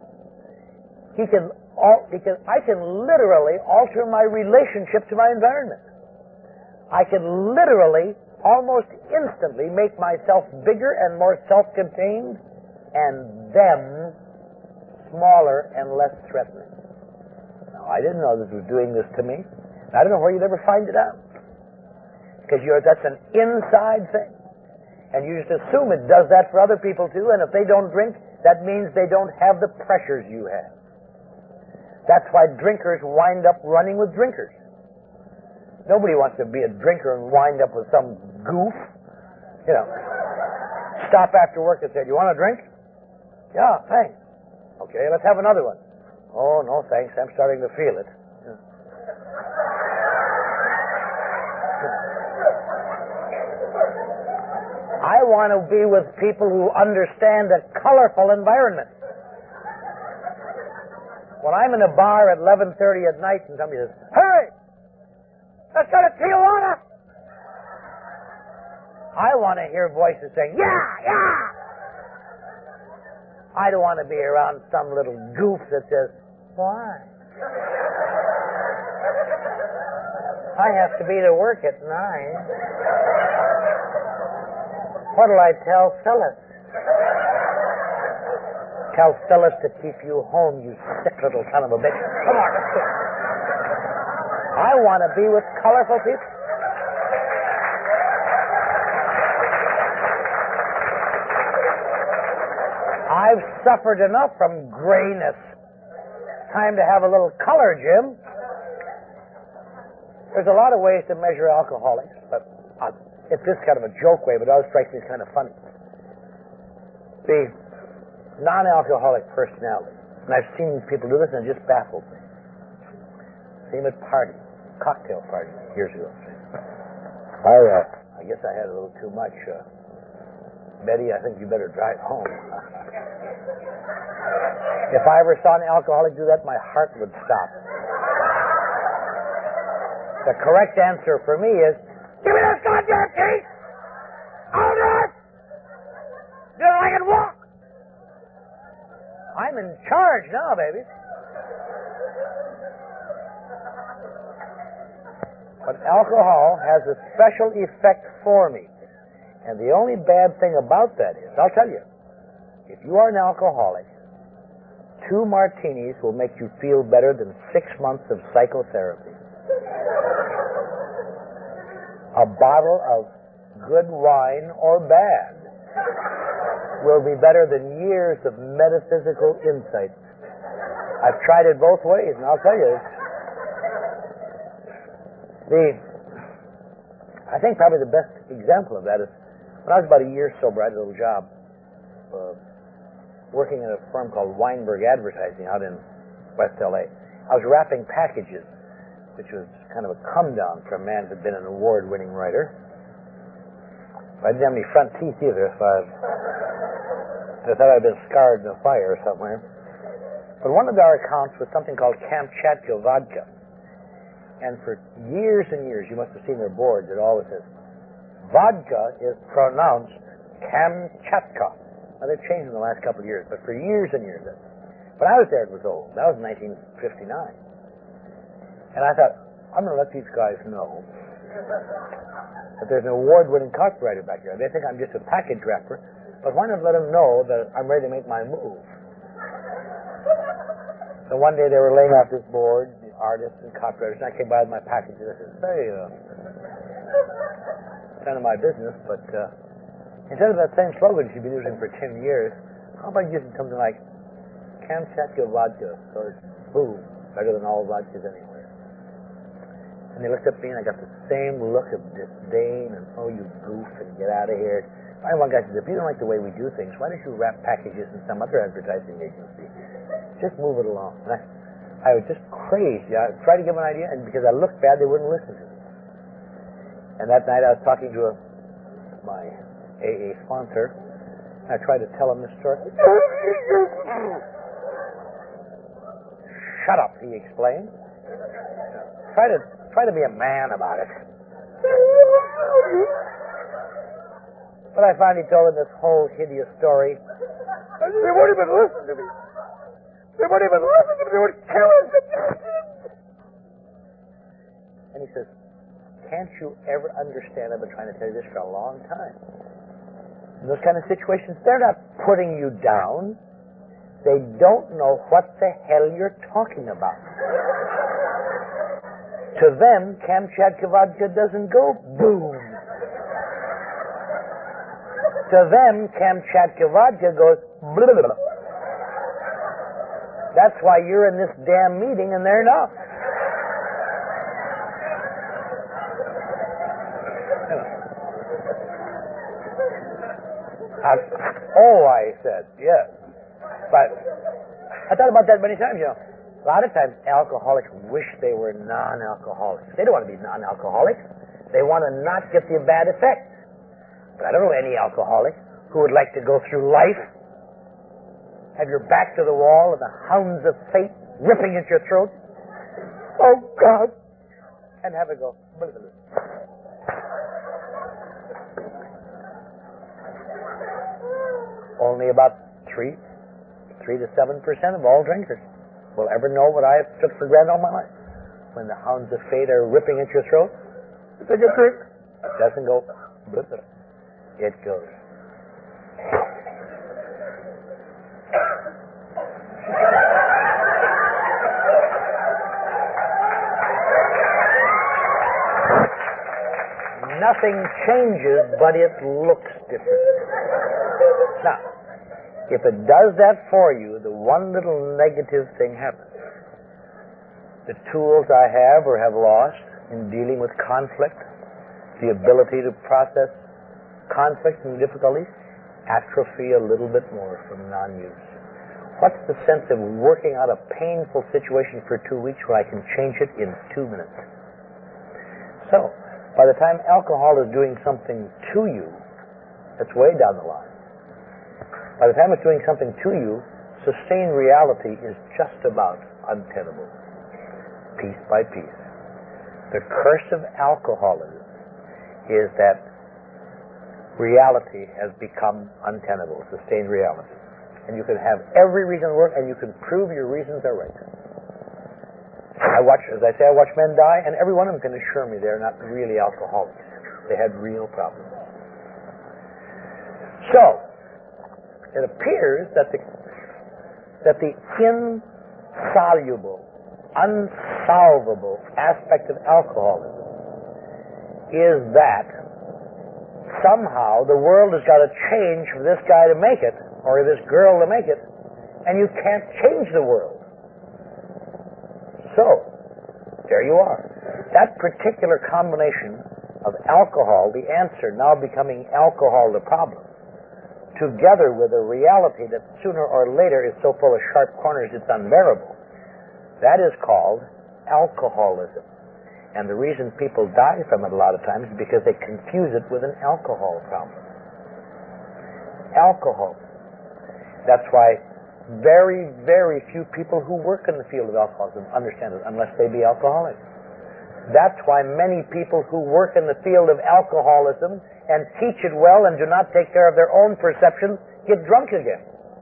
He can, he can, I can literally alter my relationship to my environment. I can literally almost instantly make myself bigger and more self-contained, and them smaller and less threatening. Now, I didn't know this was doing this to me. I don't know where you'd ever find it out. Because you're, that's an inside thing. And you just assume it does that for other people too, and if they don't drink, that means they don't have the pressures you have. That's why drinkers wind up running with drinkers. Nobody wants to be a drinker and wind up with some goof. You know, stop after work and say, "You want a drink?" "Yeah, thanks." "Okay, let's have another one." "Oh, no, thanks. I'm starting to feel it." Yeah. I want to be with people who understand a colorful environment. When I'm in a bar at eleven thirty at night and somebody says, "Hurry! Let's go to Tijuana!" I want to hear voices saying, "Yeah, yeah!" I don't want to be around some little goof that says, "Why? I have to be to work at nine. What'll I tell Phyllis?" Tell Phyllis to keep you home, you sick little son of a bitch. Come on, let's go. I want to be with colorful people. I've suffered enough from grayness. Time to have a little color, Jim. There's a lot of ways to measure alcoholics, but uh, it's this kind of a joke way, but it always strikes me as kind of funny. The non-alcoholic personality, and I've seen people do this, and it just baffles me. Seen at parties, cocktail parties years ago. I, uh, I guess I had a little too much. Uh, Betty, I think you better drive home. If I ever saw an alcoholic do that, my heart would stop. The correct answer for me is, give me this goddamn key! I'll drive! Then I can walk! I'm in charge now, baby. But alcohol has a special effect for me. And the only bad thing about that is, I'll tell you, if you are an alcoholic, two martinis will make you feel better than six months of psychotherapy. A bottle of good wine or bad will be better than years of metaphysical insight. I've tried it both ways, and I'll tell you, the I think probably the best example of that is when I was about a year sober. I had a little job uh, working at a firm called Weinberg Advertising out in West L A. I was wrapping packages, which was kind of a come down for a man who had been an award-winning writer. I didn't have any front teeth either, so I I thought I'd been scarred in a fire somewhere. But one of our accounts was something called Kamchatka vodka. And for years and years, you must have seen their boards. It always says, vodka is pronounced Kamchatka. Now, they've changed in the last couple of years, but for years and years. When I was there, it was old. That was nineteen fifty-nine. And I thought, I'm going to let these guys know that there's an award-winning copywriter back here. They think I'm just a package wrapper. But why not let them know that I'm ready to make my move? So one day they were laying out this board, the artists and copywriters, and I came by with my package, and I said, "Hey, uh, it's none of my business, but uh, instead of that same slogan you've been using for ten years, how about using something like Kamchatka vodka, so it's boom, better than all vodkas anywhere." And they looked at me, and I got the same look of disdain and, "Oh, you goof, and get out of here." Finally, one guy says, "If you don't like the way we do things, why don't you wrap packages in some other advertising agency? Just move it along." And I, I was just crazy. I tried to give them an idea, and because I looked bad, they wouldn't listen to me. And that night, I was talking to a, my A A sponsor, and I tried to tell him this story. "Shut up," he explained. Try to try to be a man about it. But I finally told him this whole hideous story. I said, "They won't even listen to me. They won't even listen to me. They would kill us." And he says, "Can't you ever understand? I've been trying to tell you this for a long time. In those kind of situations, they're not putting you down. They don't know what the hell you're talking about. To them, Kamchatka vodka doesn't go boom. To them, Kamchatka vodka goes blah, blah, blah. That's why you're in this damn meeting and they're not." I, oh, I said, yes. But I thought about that many times, you know. A lot of times, alcoholics wish they were non-alcoholics. They don't want to be non-alcoholics. They want to not get the bad effects. But I don't know any alcoholic who would like to go through life, have your back to the wall and the hounds of fate ripping at your throat. Oh, God. And have it go. Only about three, three to seven percent of all drinkers will ever know what I have took for granted all my life. When the hounds of fate are ripping at your throat, take a drink. It doesn't go. It goes. Nothing changes, but it looks different. Now, if it does that for you, the one little negative thing happens. The tools I have or have lost in dealing with conflict, the ability to process conflict and difficulties, atrophy a little bit more from non-use. What's the sense of working out a painful situation for two weeks when I can change it in two minutes? So, by the time alcohol is doing something to you, it's way down the line. By the time it's doing something to you, sustained reality is just about untenable, piece by piece. The curse of alcoholism is that reality has become untenable, sustained reality. And you can have every reason to work, and you can prove your reasons are right. I watch, as I say, I watch men die, and every one of them can assure me they're not really alcoholics. They had real problems. So, it appears that the that the insoluble, unsolvable aspect of alcoholism is that somehow the world has got to change for this guy to make it, or this girl to make it, and you can't change the world. So, there you are. That particular combination of alcohol, the answer now becoming alcohol the problem, together with a reality that sooner or later is so full of sharp corners it's unbearable, that is called alcoholism. And the reason people die from it a lot of times is because they confuse it with an alcohol problem. Alcohol. That's why very, very few people who work in the field of alcoholism understand it unless they be alcoholics. That's why many people who work in the field of alcoholism and teach it well and do not take care of their own perceptions get drunk again.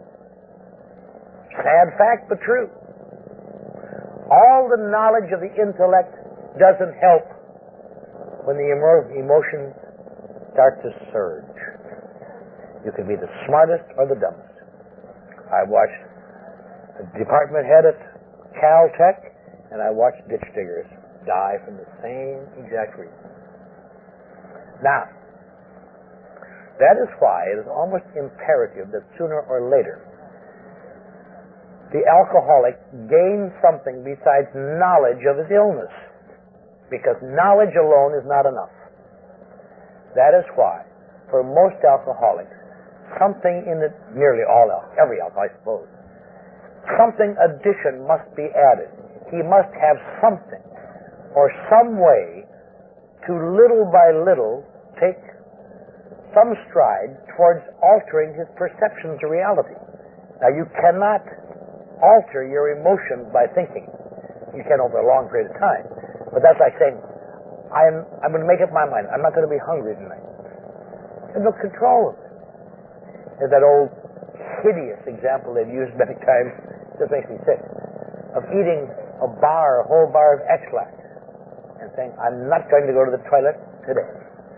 Sad fact, but true. All the knowledge of the intellect doesn't help when the emo- emotions start to surge. You can be the smartest or the dumbest. I watched a department head at Caltech, and I watched ditch diggers die from the same exact reason. Now, that is why it is almost imperative that sooner or later the alcoholic gains something besides knowledge of his illness, because knowledge alone is not enough. That is why, for most alcoholics, something in it, nearly all, every alcoholic, I suppose, something addition must be added. He must have something, or some way, to little by little take some stride towards altering his perceptions of reality. Now, you cannot alter your emotions by thinking. You can over a long period of time. But that's like saying, I'm, I'm going to make up my mind. I'm not going to be hungry tonight. There's no control of it. There's that old hideous example they've used many times, just makes me sick, of eating a bar, a whole bar of X-Lax, and saying, I'm not going to go to the toilet today.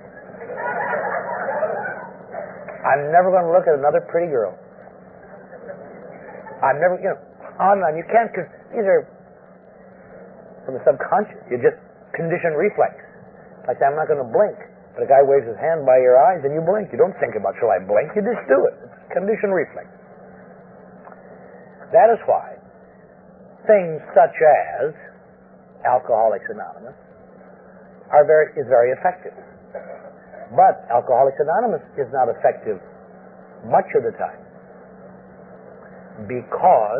I'm never going to look at another pretty girl. I'm never, you know, on and on. You can't, these are from the subconscious. You just condition reflex. Like I'm not going to blink. But a guy waves his hand by your eyes and you blink. You don't think about, shall I blink? You just do it. It's condition reflex. That is why things such as Alcoholics Anonymous are very, is very effective. But Alcoholics Anonymous is not effective much of the time because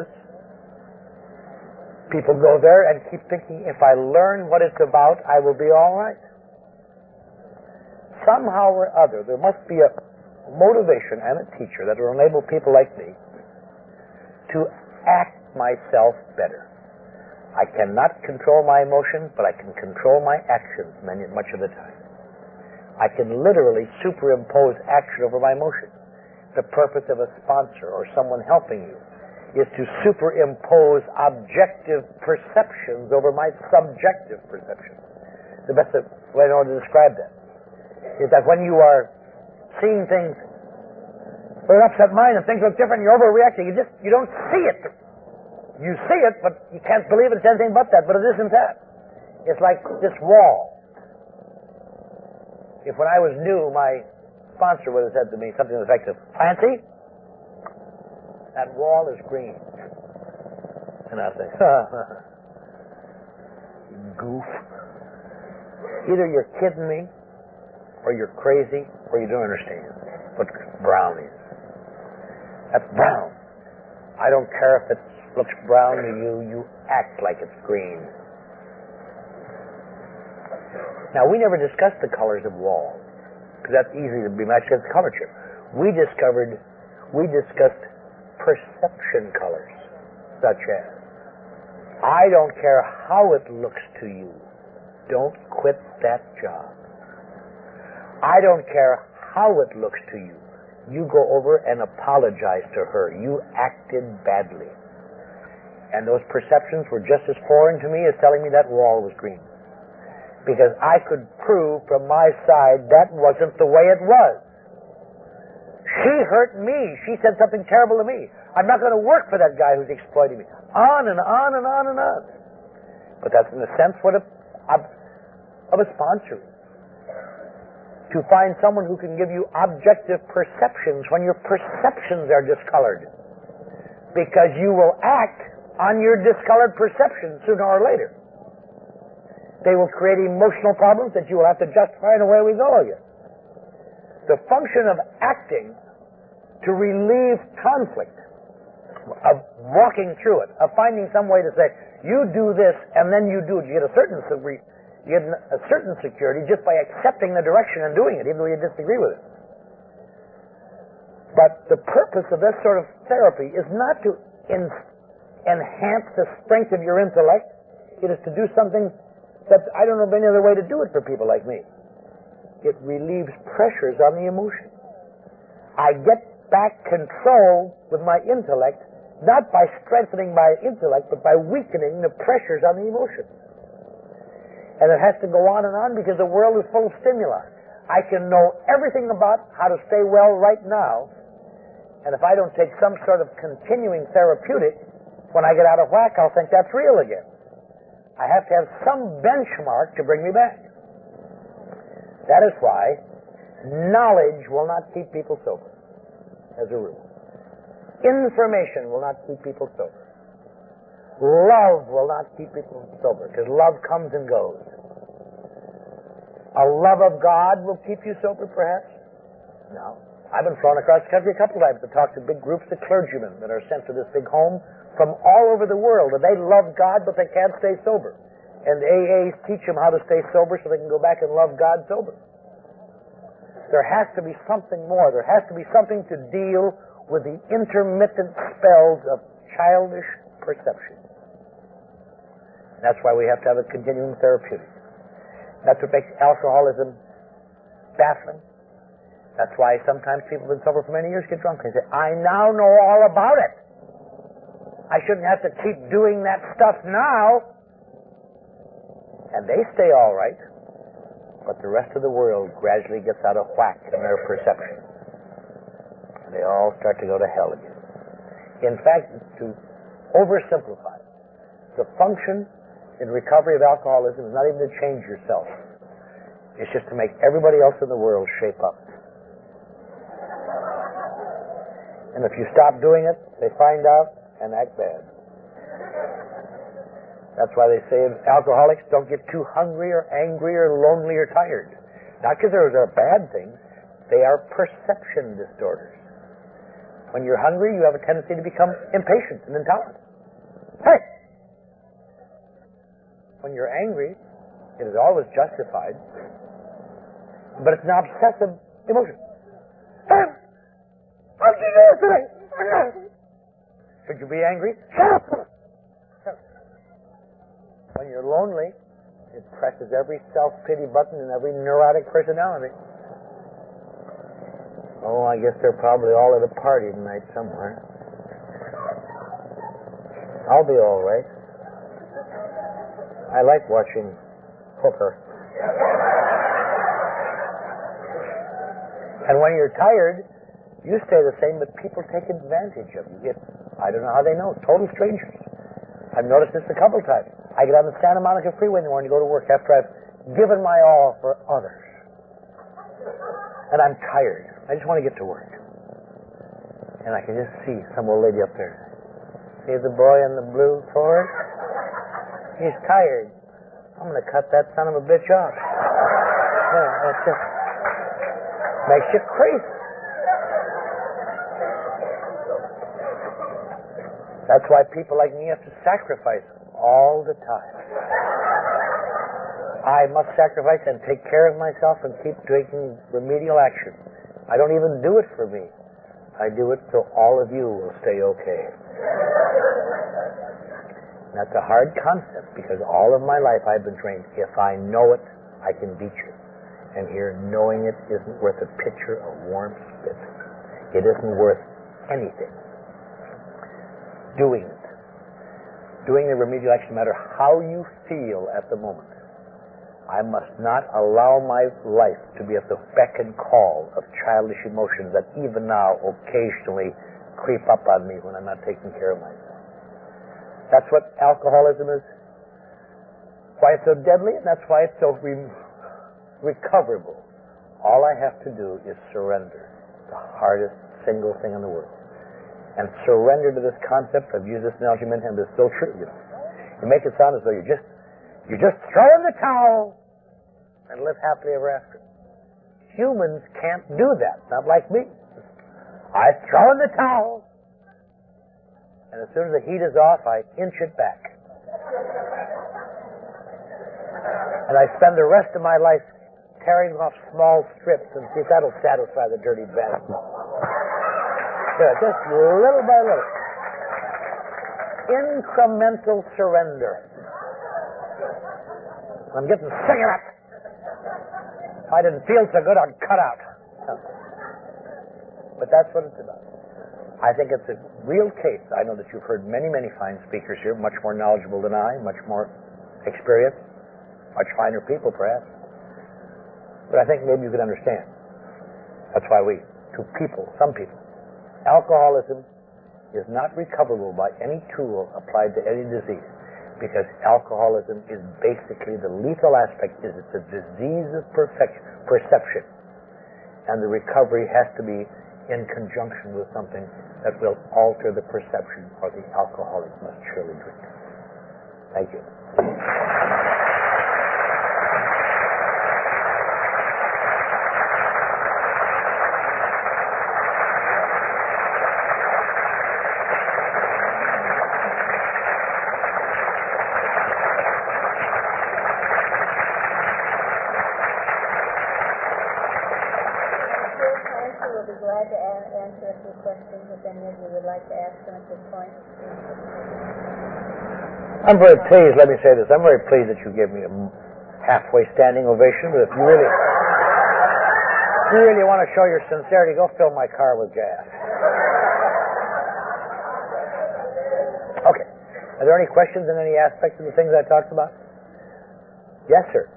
people go there and keep thinking, if I learn what it's about, I will be all right. somehow or other, there must be a motivation and a teacher that will enable people like me to act myself better. I cannot control my emotions, but I can control my actions many, much of the time. I can literally superimpose action over my emotions. The purpose of a sponsor or someone helping you is to superimpose objective perceptions over my subjective perceptions. The best way I know to describe that is that when you are seeing things with an upset mind and things look different, you're overreacting. You just you don't see it. You see it, but you can't believe it's anything but that. But it isn't that. It's like this wall. If when I was new, my sponsor would have said to me something to the effect of, "Clancy, that wall is green." And I think, goof. Either you're kidding me, or you're crazy, or you don't understand what brown is. That's brown. I don't care if it looks brown to you, you act like it's green. Now, we never discussed the colors of walls, because that's easy to be matched against color chip. We discovered, we discussed perception colors, such as, I don't care how it looks to you, don't quit that job. I don't care how it looks to you, you go over and apologize to her. You acted badly. And those perceptions were just as foreign to me as telling me that wall was green. Because I could prove from my side that wasn't the way it was. She hurt me. She said something terrible to me. I'm not going to work for that guy who's exploiting me. On and on and on and on. But that's in a sense what a, of a sponsor is. To find someone who can give you objective perceptions when your perceptions are discolored. Because you will act on your discolored perceptions sooner or later. They will create emotional problems that you will have to justify, and away we go again. The function of acting to relieve conflict, of walking through it, of finding some way to say, you do this, and then you do it. You get a certain you get a certain security just by accepting the direction and doing it, even though you disagree with it. But the purpose of this sort of therapy is not to in, enhance the strength of your intellect. It is to do something that I don't know of any other way to do it for people like me. It relieves pressures on the emotion. I get back control with my intellect, not by strengthening my intellect, but by weakening the pressures on the emotion. And it has to go on and on because the world is full of stimuli. I can know everything about how to stay well right now, and if I don't take some sort of continuing therapeutic, when I get out of whack, I'll think that's real again. I have to have some benchmark to bring me back. That is why knowledge will not keep people sober, as a rule. Information will not keep people sober. Love will not keep people sober, because love comes and goes. A love of God will keep you sober, perhaps? No. I've been flown across the country a couple of times to talk to big groups of clergymen that are sent to this big home from all over the world, and they love God, but they can't stay sober. And A As teach them how to stay sober so they can go back and love God sober. There has to be something more. There has to be something to deal with the intermittent spells of childish perception. That's why we have to have a continuing therapeutic. That's what makes alcoholism baffling. That's why sometimes people who've been sober for many years get drunk and say, I now know all about it. I shouldn't have to keep doing that stuff now. And they stay all right, but the rest of the world gradually gets out of whack in their perception. And they all start to go to hell again. In fact, to oversimplify, the function in recovery of alcoholism is not even to change yourself. It's just to make everybody else in the world shape up. And if you stop doing it, they find out and act bad. That's why they say alcoholics don't get too hungry or angry or lonely or tired. Not because those are bad things. They are perception disorders. When you're hungry, you have a tendency to become impatient and intolerant. Hey! When you're angry, it is always justified. but it's an obsessive emotion. What did you do today? Should you be angry? Shut up! When you're lonely, it presses every self-pity button in every neurotic personality. Oh, I guess they're probably all at a party tonight somewhere. I'll be all right. I like watching Hooker. And when you're tired, you stay the same, but people take advantage of you. It, I don't know how they know. Total strangers. I've noticed this a couple times. I get on the Santa Monica Freeway in the morning to go to work after I've given my all for others. And I'm tired. I just want to get to work. And I can just see some old lady up there. See the boy in the blue Ford? He's tired. I'm going to cut that son of a bitch off. Yeah, that's just makes you crazy. That's why people like me have to sacrifice all the time. I must sacrifice and take care of myself and keep taking remedial action. I don't even do it for me. I do it so all of you will stay okay. That's a hard concept because all of my life I've been trained, if I know it, I can beat you. And here, knowing it isn't worth a pitcher of warm spit. It isn't worth anything. Doing it. Doing the remedial action, no matter how you feel at the moment. I must not allow my life to be at the beck and call of childish emotions that even now occasionally creep up on me when I'm not taking care of myself. That's what alcoholism is. Why it's so deadly, and that's why it's so re- recoverable. All I have to do is surrender. The hardest single thing in the world. And surrender to this concept, I've used this analogy many times, but it's still true, you know. You make it sound as though you just you just throw in the towel and live happily ever after. Humans can't do that, not like me. I throw in the towel, and as soon as the heat is off, I inch it back. And I spend the rest of my life tearing off small strips and see if that'll satisfy the dirty bastard. Yeah, just little by little. Incremental surrender. I'm getting sick of it. If I didn't feel so good, I'd cut out. But that's what it's about. I think it's a real case. I know that you've heard many, many fine speakers here, much more knowledgeable than I, much more experienced, much finer people, perhaps. But I think maybe you could understand. That's why we, to people, some people, alcoholism is not recoverable by any tool applied to any disease. Because alcoholism is basically, the lethal aspect is it's a disease of perfection, perception. And the recovery has to be in conjunction with something that will alter the perception, or the alcoholic must surely drink. Thank you. Glad to a- answer a few questions if any of you would like to ask them at this point. I'm very pleased, let me say this, I'm very pleased that you gave me a halfway standing ovation, but if you really, if you really want to show your sincerity, go fill my car with gas. Okay. Are there any questions in any aspect of the things I talked about? Yes, sir.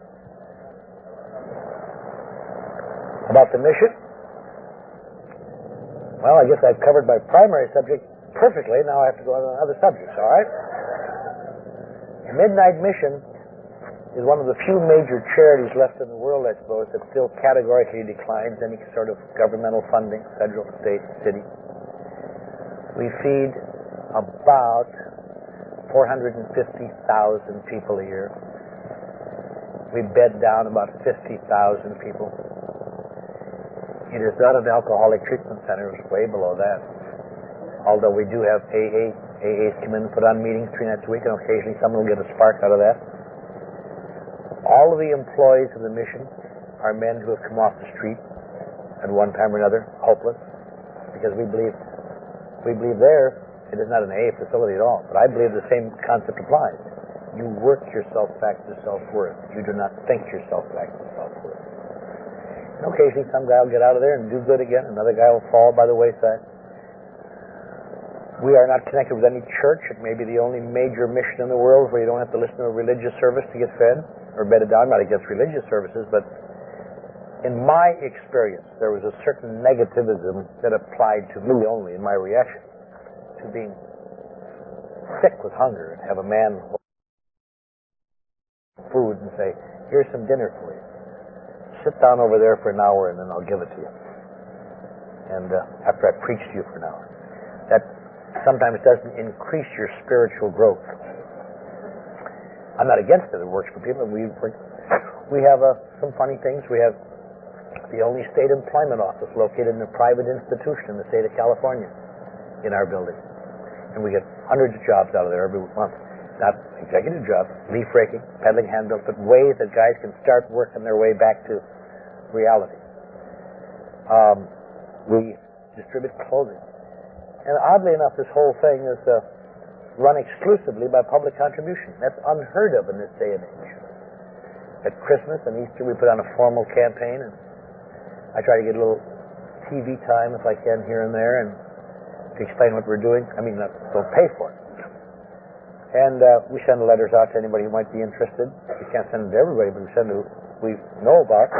About the mission? Well, I guess I've covered my primary subject perfectly. Now I have to go on to other subjects, all right? The Midnight Mission is one of the few major charities left in the world, I suppose, that still categorically declines any sort of governmental funding, federal, state, city. We feed about four hundred fifty thousand people a year. We bed down about fifty thousand people. It is not an alcoholic treatment center. It's way below that. Although we do have A A. A As come in and put on meetings three nights a week, and occasionally someone will get a spark out of that. All of the employees of the mission are men who have come off the street at one time or another, hopeless, because we believe we believe there it is not an A A facility at all, but I believe the same concept applies. You work yourself back to self-worth. You do not think yourself back to self-worth. And occasionally some guy will get out of there and do good again. Another guy will fall by the wayside. We are not connected with any church. It may be the only major mission in the world where you don't have to listen to a religious service to get fed or bedded down. I'm not against religious services, but in my experience, there was a certain negativism that applied to me only in my reaction to being sick with hunger and have a man food and say, here's some dinner for you. Sit down over there for an hour and then I'll give it to you. And uh, after I preach to you for an hour. That sometimes doesn't increase your spiritual growth. I'm not against it. It works for people. We we have uh, some funny things. We have the only state employment office located in a private institution in the state of California in our building. And we get hundreds of jobs out of there every month. Not executive jobs, leaf raking, peddling handbills, but ways that guys can start working their way back to reality. Um, we distribute clothing. And oddly enough, this whole thing is uh, run exclusively by public contribution. That's unheard of in this day and age. At Christmas and Easter, we put on a formal campaign, and I try to get a little T V time if I can here and there, and to explain what we're doing. I mean, not, don't pay for it. And uh, we send letters out to anybody who might be interested. We can't send them to everybody, but we send to who we know about.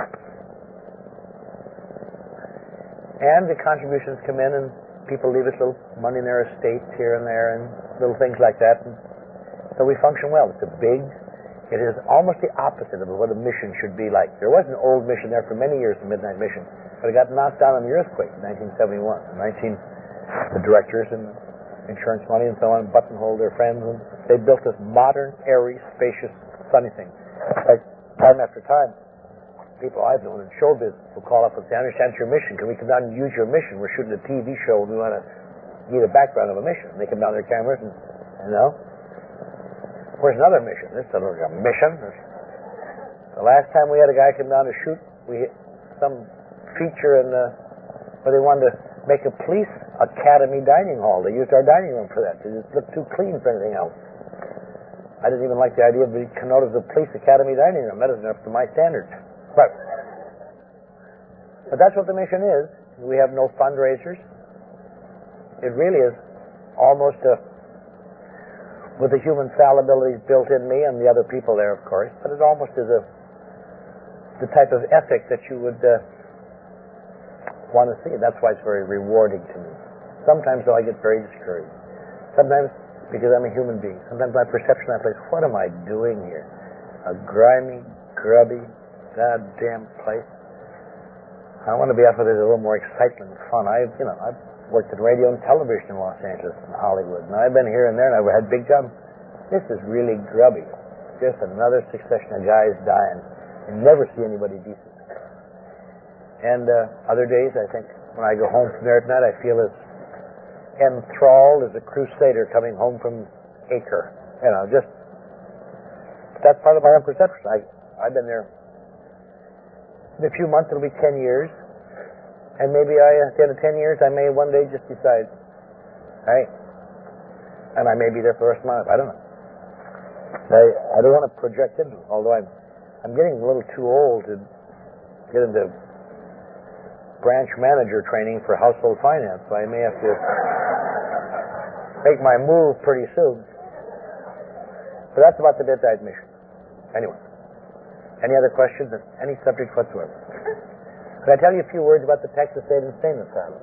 And the contributions come in, and people leave us little money in their estates here and there, and little things like that. And so we function well. It's a big, it is almost the opposite of what a mission should be like. There was an old mission there for many years, the Midnight Mission, but it got knocked down in the earthquake in nineteen seventy-one. In nineteen, the directors and insurance money and so on buttonholed their friends, and they built this modern, airy, spacious, sunny thing. Like, time after time, people I've known in show business will call up and say, I understand your mission. Can we come down and use your mission? We're shooting a T V show and we want to need a background of a mission. And they come down with their cameras and, you know, where's another mission? This doesn't look like a mission. The last time we had a guy come down to shoot, we hit some feature in the, where they wanted to make a police academy dining hall. They used our dining room for that. It just looked too clean for anything else. I didn't even like the idea of being connoted as a police academy dining room. That isn't up to my standards. But, but that's what the mission is. We have no fundraisers. It really is almost a, with the human fallibilities built in me and the other people there, of course, but it almost is a the type of ethic that you would uh, want to see. That's why it's very rewarding to me. Sometimes, though, I get very discouraged. Sometimes, because I'm a human being, sometimes my perception of that place, what am I doing here? A grimy, grubby, goddamn place. I want to be out where there's a little more excitement and fun. I've, you know, I've worked in radio and television in Los Angeles and Hollywood, and I've been here and there, and I've had big jobs. This is really grubby. Just another succession of guys dying. You never see anybody decent. And uh, other days, I think, when I go home from there at night, I feel as enthralled as a crusader coming home from Acre. You know, just, that's part of my own perception. I, I've been there. In a few months, it'll be ten years. And maybe I, at the end of ten years, I may one day just decide, hey, and I may be there for the rest of my life. I don't know. I, I don't want to project into it, although I'm, I'm getting a little too old to get into branch manager training for household finance, so I may have to make my move pretty soon. But that's about the Midnight Mission. Anyway, any other questions on any subject whatsoever? Can I tell you a few words about the Texas State Insane Asylum?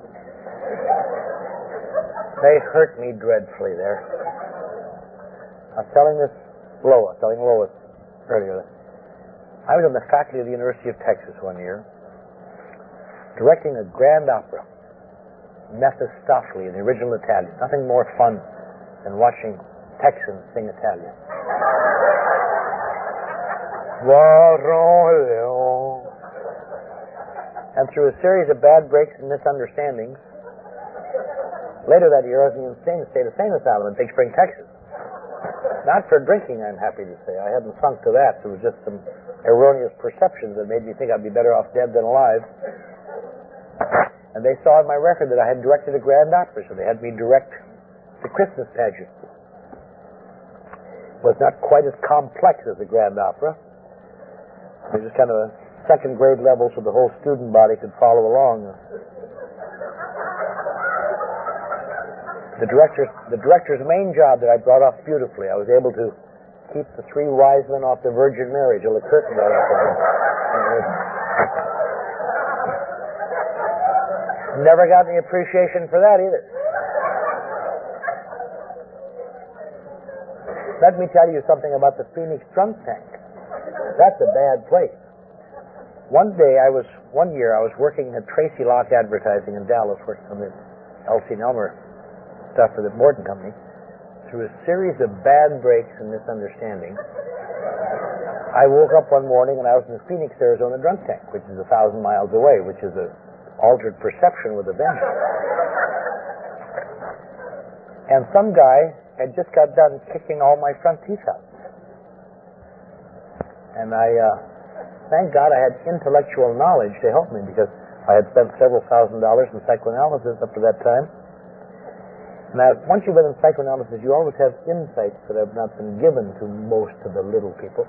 They hurt me dreadfully there. I was telling this Lois, telling Lois earlier. I was on the faculty of the University of Texas one year, directing a grand opera, Mephistopheles in the original Italian. Nothing more fun than watching Texans sing Italian. And through a series of bad breaks and misunderstandings, later that year I was in the insane state of insane asylum in Big Spring, Texas. Not for drinking, I'm happy to say. I hadn't sunk to that. There was just some erroneous perceptions that made me think I'd be better off dead than alive. And they saw in my record that I had directed a grand opera, so they had me direct the Christmas pageant. It was not quite as complex as the grand opera. It was just kind of a second grade level so the whole student body could follow along. The director's, the director's main job that I brought off beautifully, I was able to keep the three wise men off the Virgin Mary till the curtain got up. Never got any appreciation for that either. Let me tell you something about the Phoenix drunk tank. That's a bad place. One day I was, one year I was working at Tracy Lock Advertising in Dallas, working on the Elsie Elmer stuff for the Morton Company. Through a series of bad breaks and misunderstandings, I woke up one morning and I was in the Phoenix, Arizona drunk tank, which is a thousand miles away, which is a altered perception with a vengeance. And some guy had just got done kicking all my front teeth out. And I, uh, thank God I had intellectual knowledge to help me, because I had spent several thousand dollars in psychoanalysis up to that time. Now, once you've been in psychoanalysis, you always have insights that have not been given to most of the little people.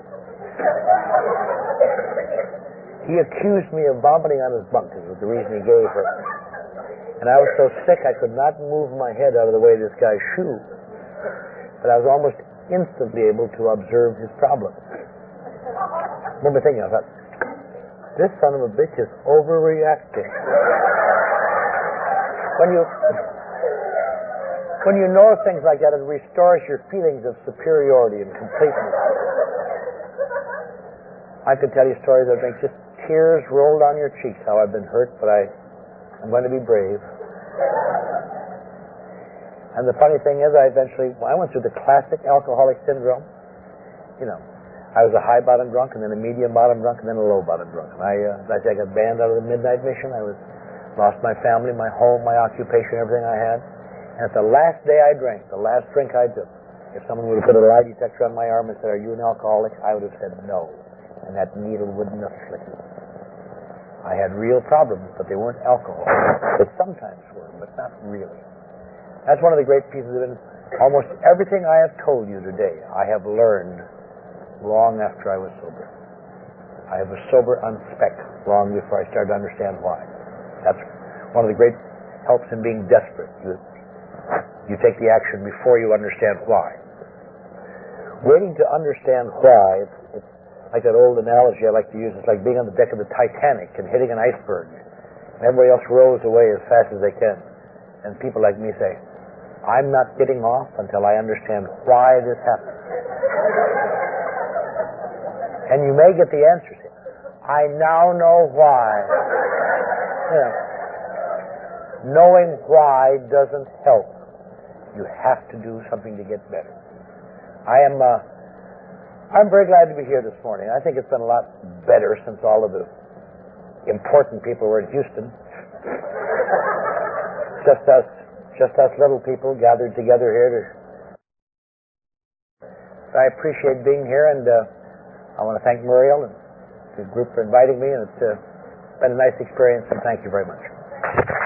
He accused me of vomiting on his bunk, is the reason he gave her. And I was so sick I could not move my head out of the way of this guy's shoe. But I was almost instantly able to observe his problem. I remember thinking, I thought, this son of a bitch is overreacting. When you... When you know things like that, it restores your feelings of superiority and completeness. I could tell you stories that make just tears roll down your cheeks, how I've been hurt, but I, I'm going to be brave. And the funny thing is, I eventually, well, I went through the classic alcoholic syndrome. You know, I was a high bottom drunk, and then a medium bottom drunk, and then a low bottom drunk. And I, uh, I got banned out of the Midnight Mission. I was lost my family, my home, my occupation, everything I had. And at the last day I drank, the last drink I took, if someone would have put a lie detector on my arm and said, "Are you an alcoholic?" I would have said no. And that needle wouldn't have flicked. I had real problems, but they weren't alcohol. They sometimes were, but not really. That's one of the great pieces of it. Almost everything I have told you today, I have learned long after I was sober. I was sober on spec long before I started to understand why. That's one of the great helps in being desperate. You, you take the action before you understand why. Waiting to understand why, it's, it's like that old analogy I like to use. It's like being on the deck of the Titanic and hitting an iceberg. And everybody else rows away as fast as they can. And people like me say, I'm not getting off until I understand why this happened. And you may get the answer to it. I now know why. Yeah. Knowing why doesn't help. You have to do something to get better. I am uh, I'm very glad to be here this morning. I think it's been a lot better since all of the important people were in Houston. Just us, just us little people gathered together here. To... I appreciate being here, and uh, I want to thank Muriel and the group for inviting me, and it's uh, been a nice experience, and thank you very much.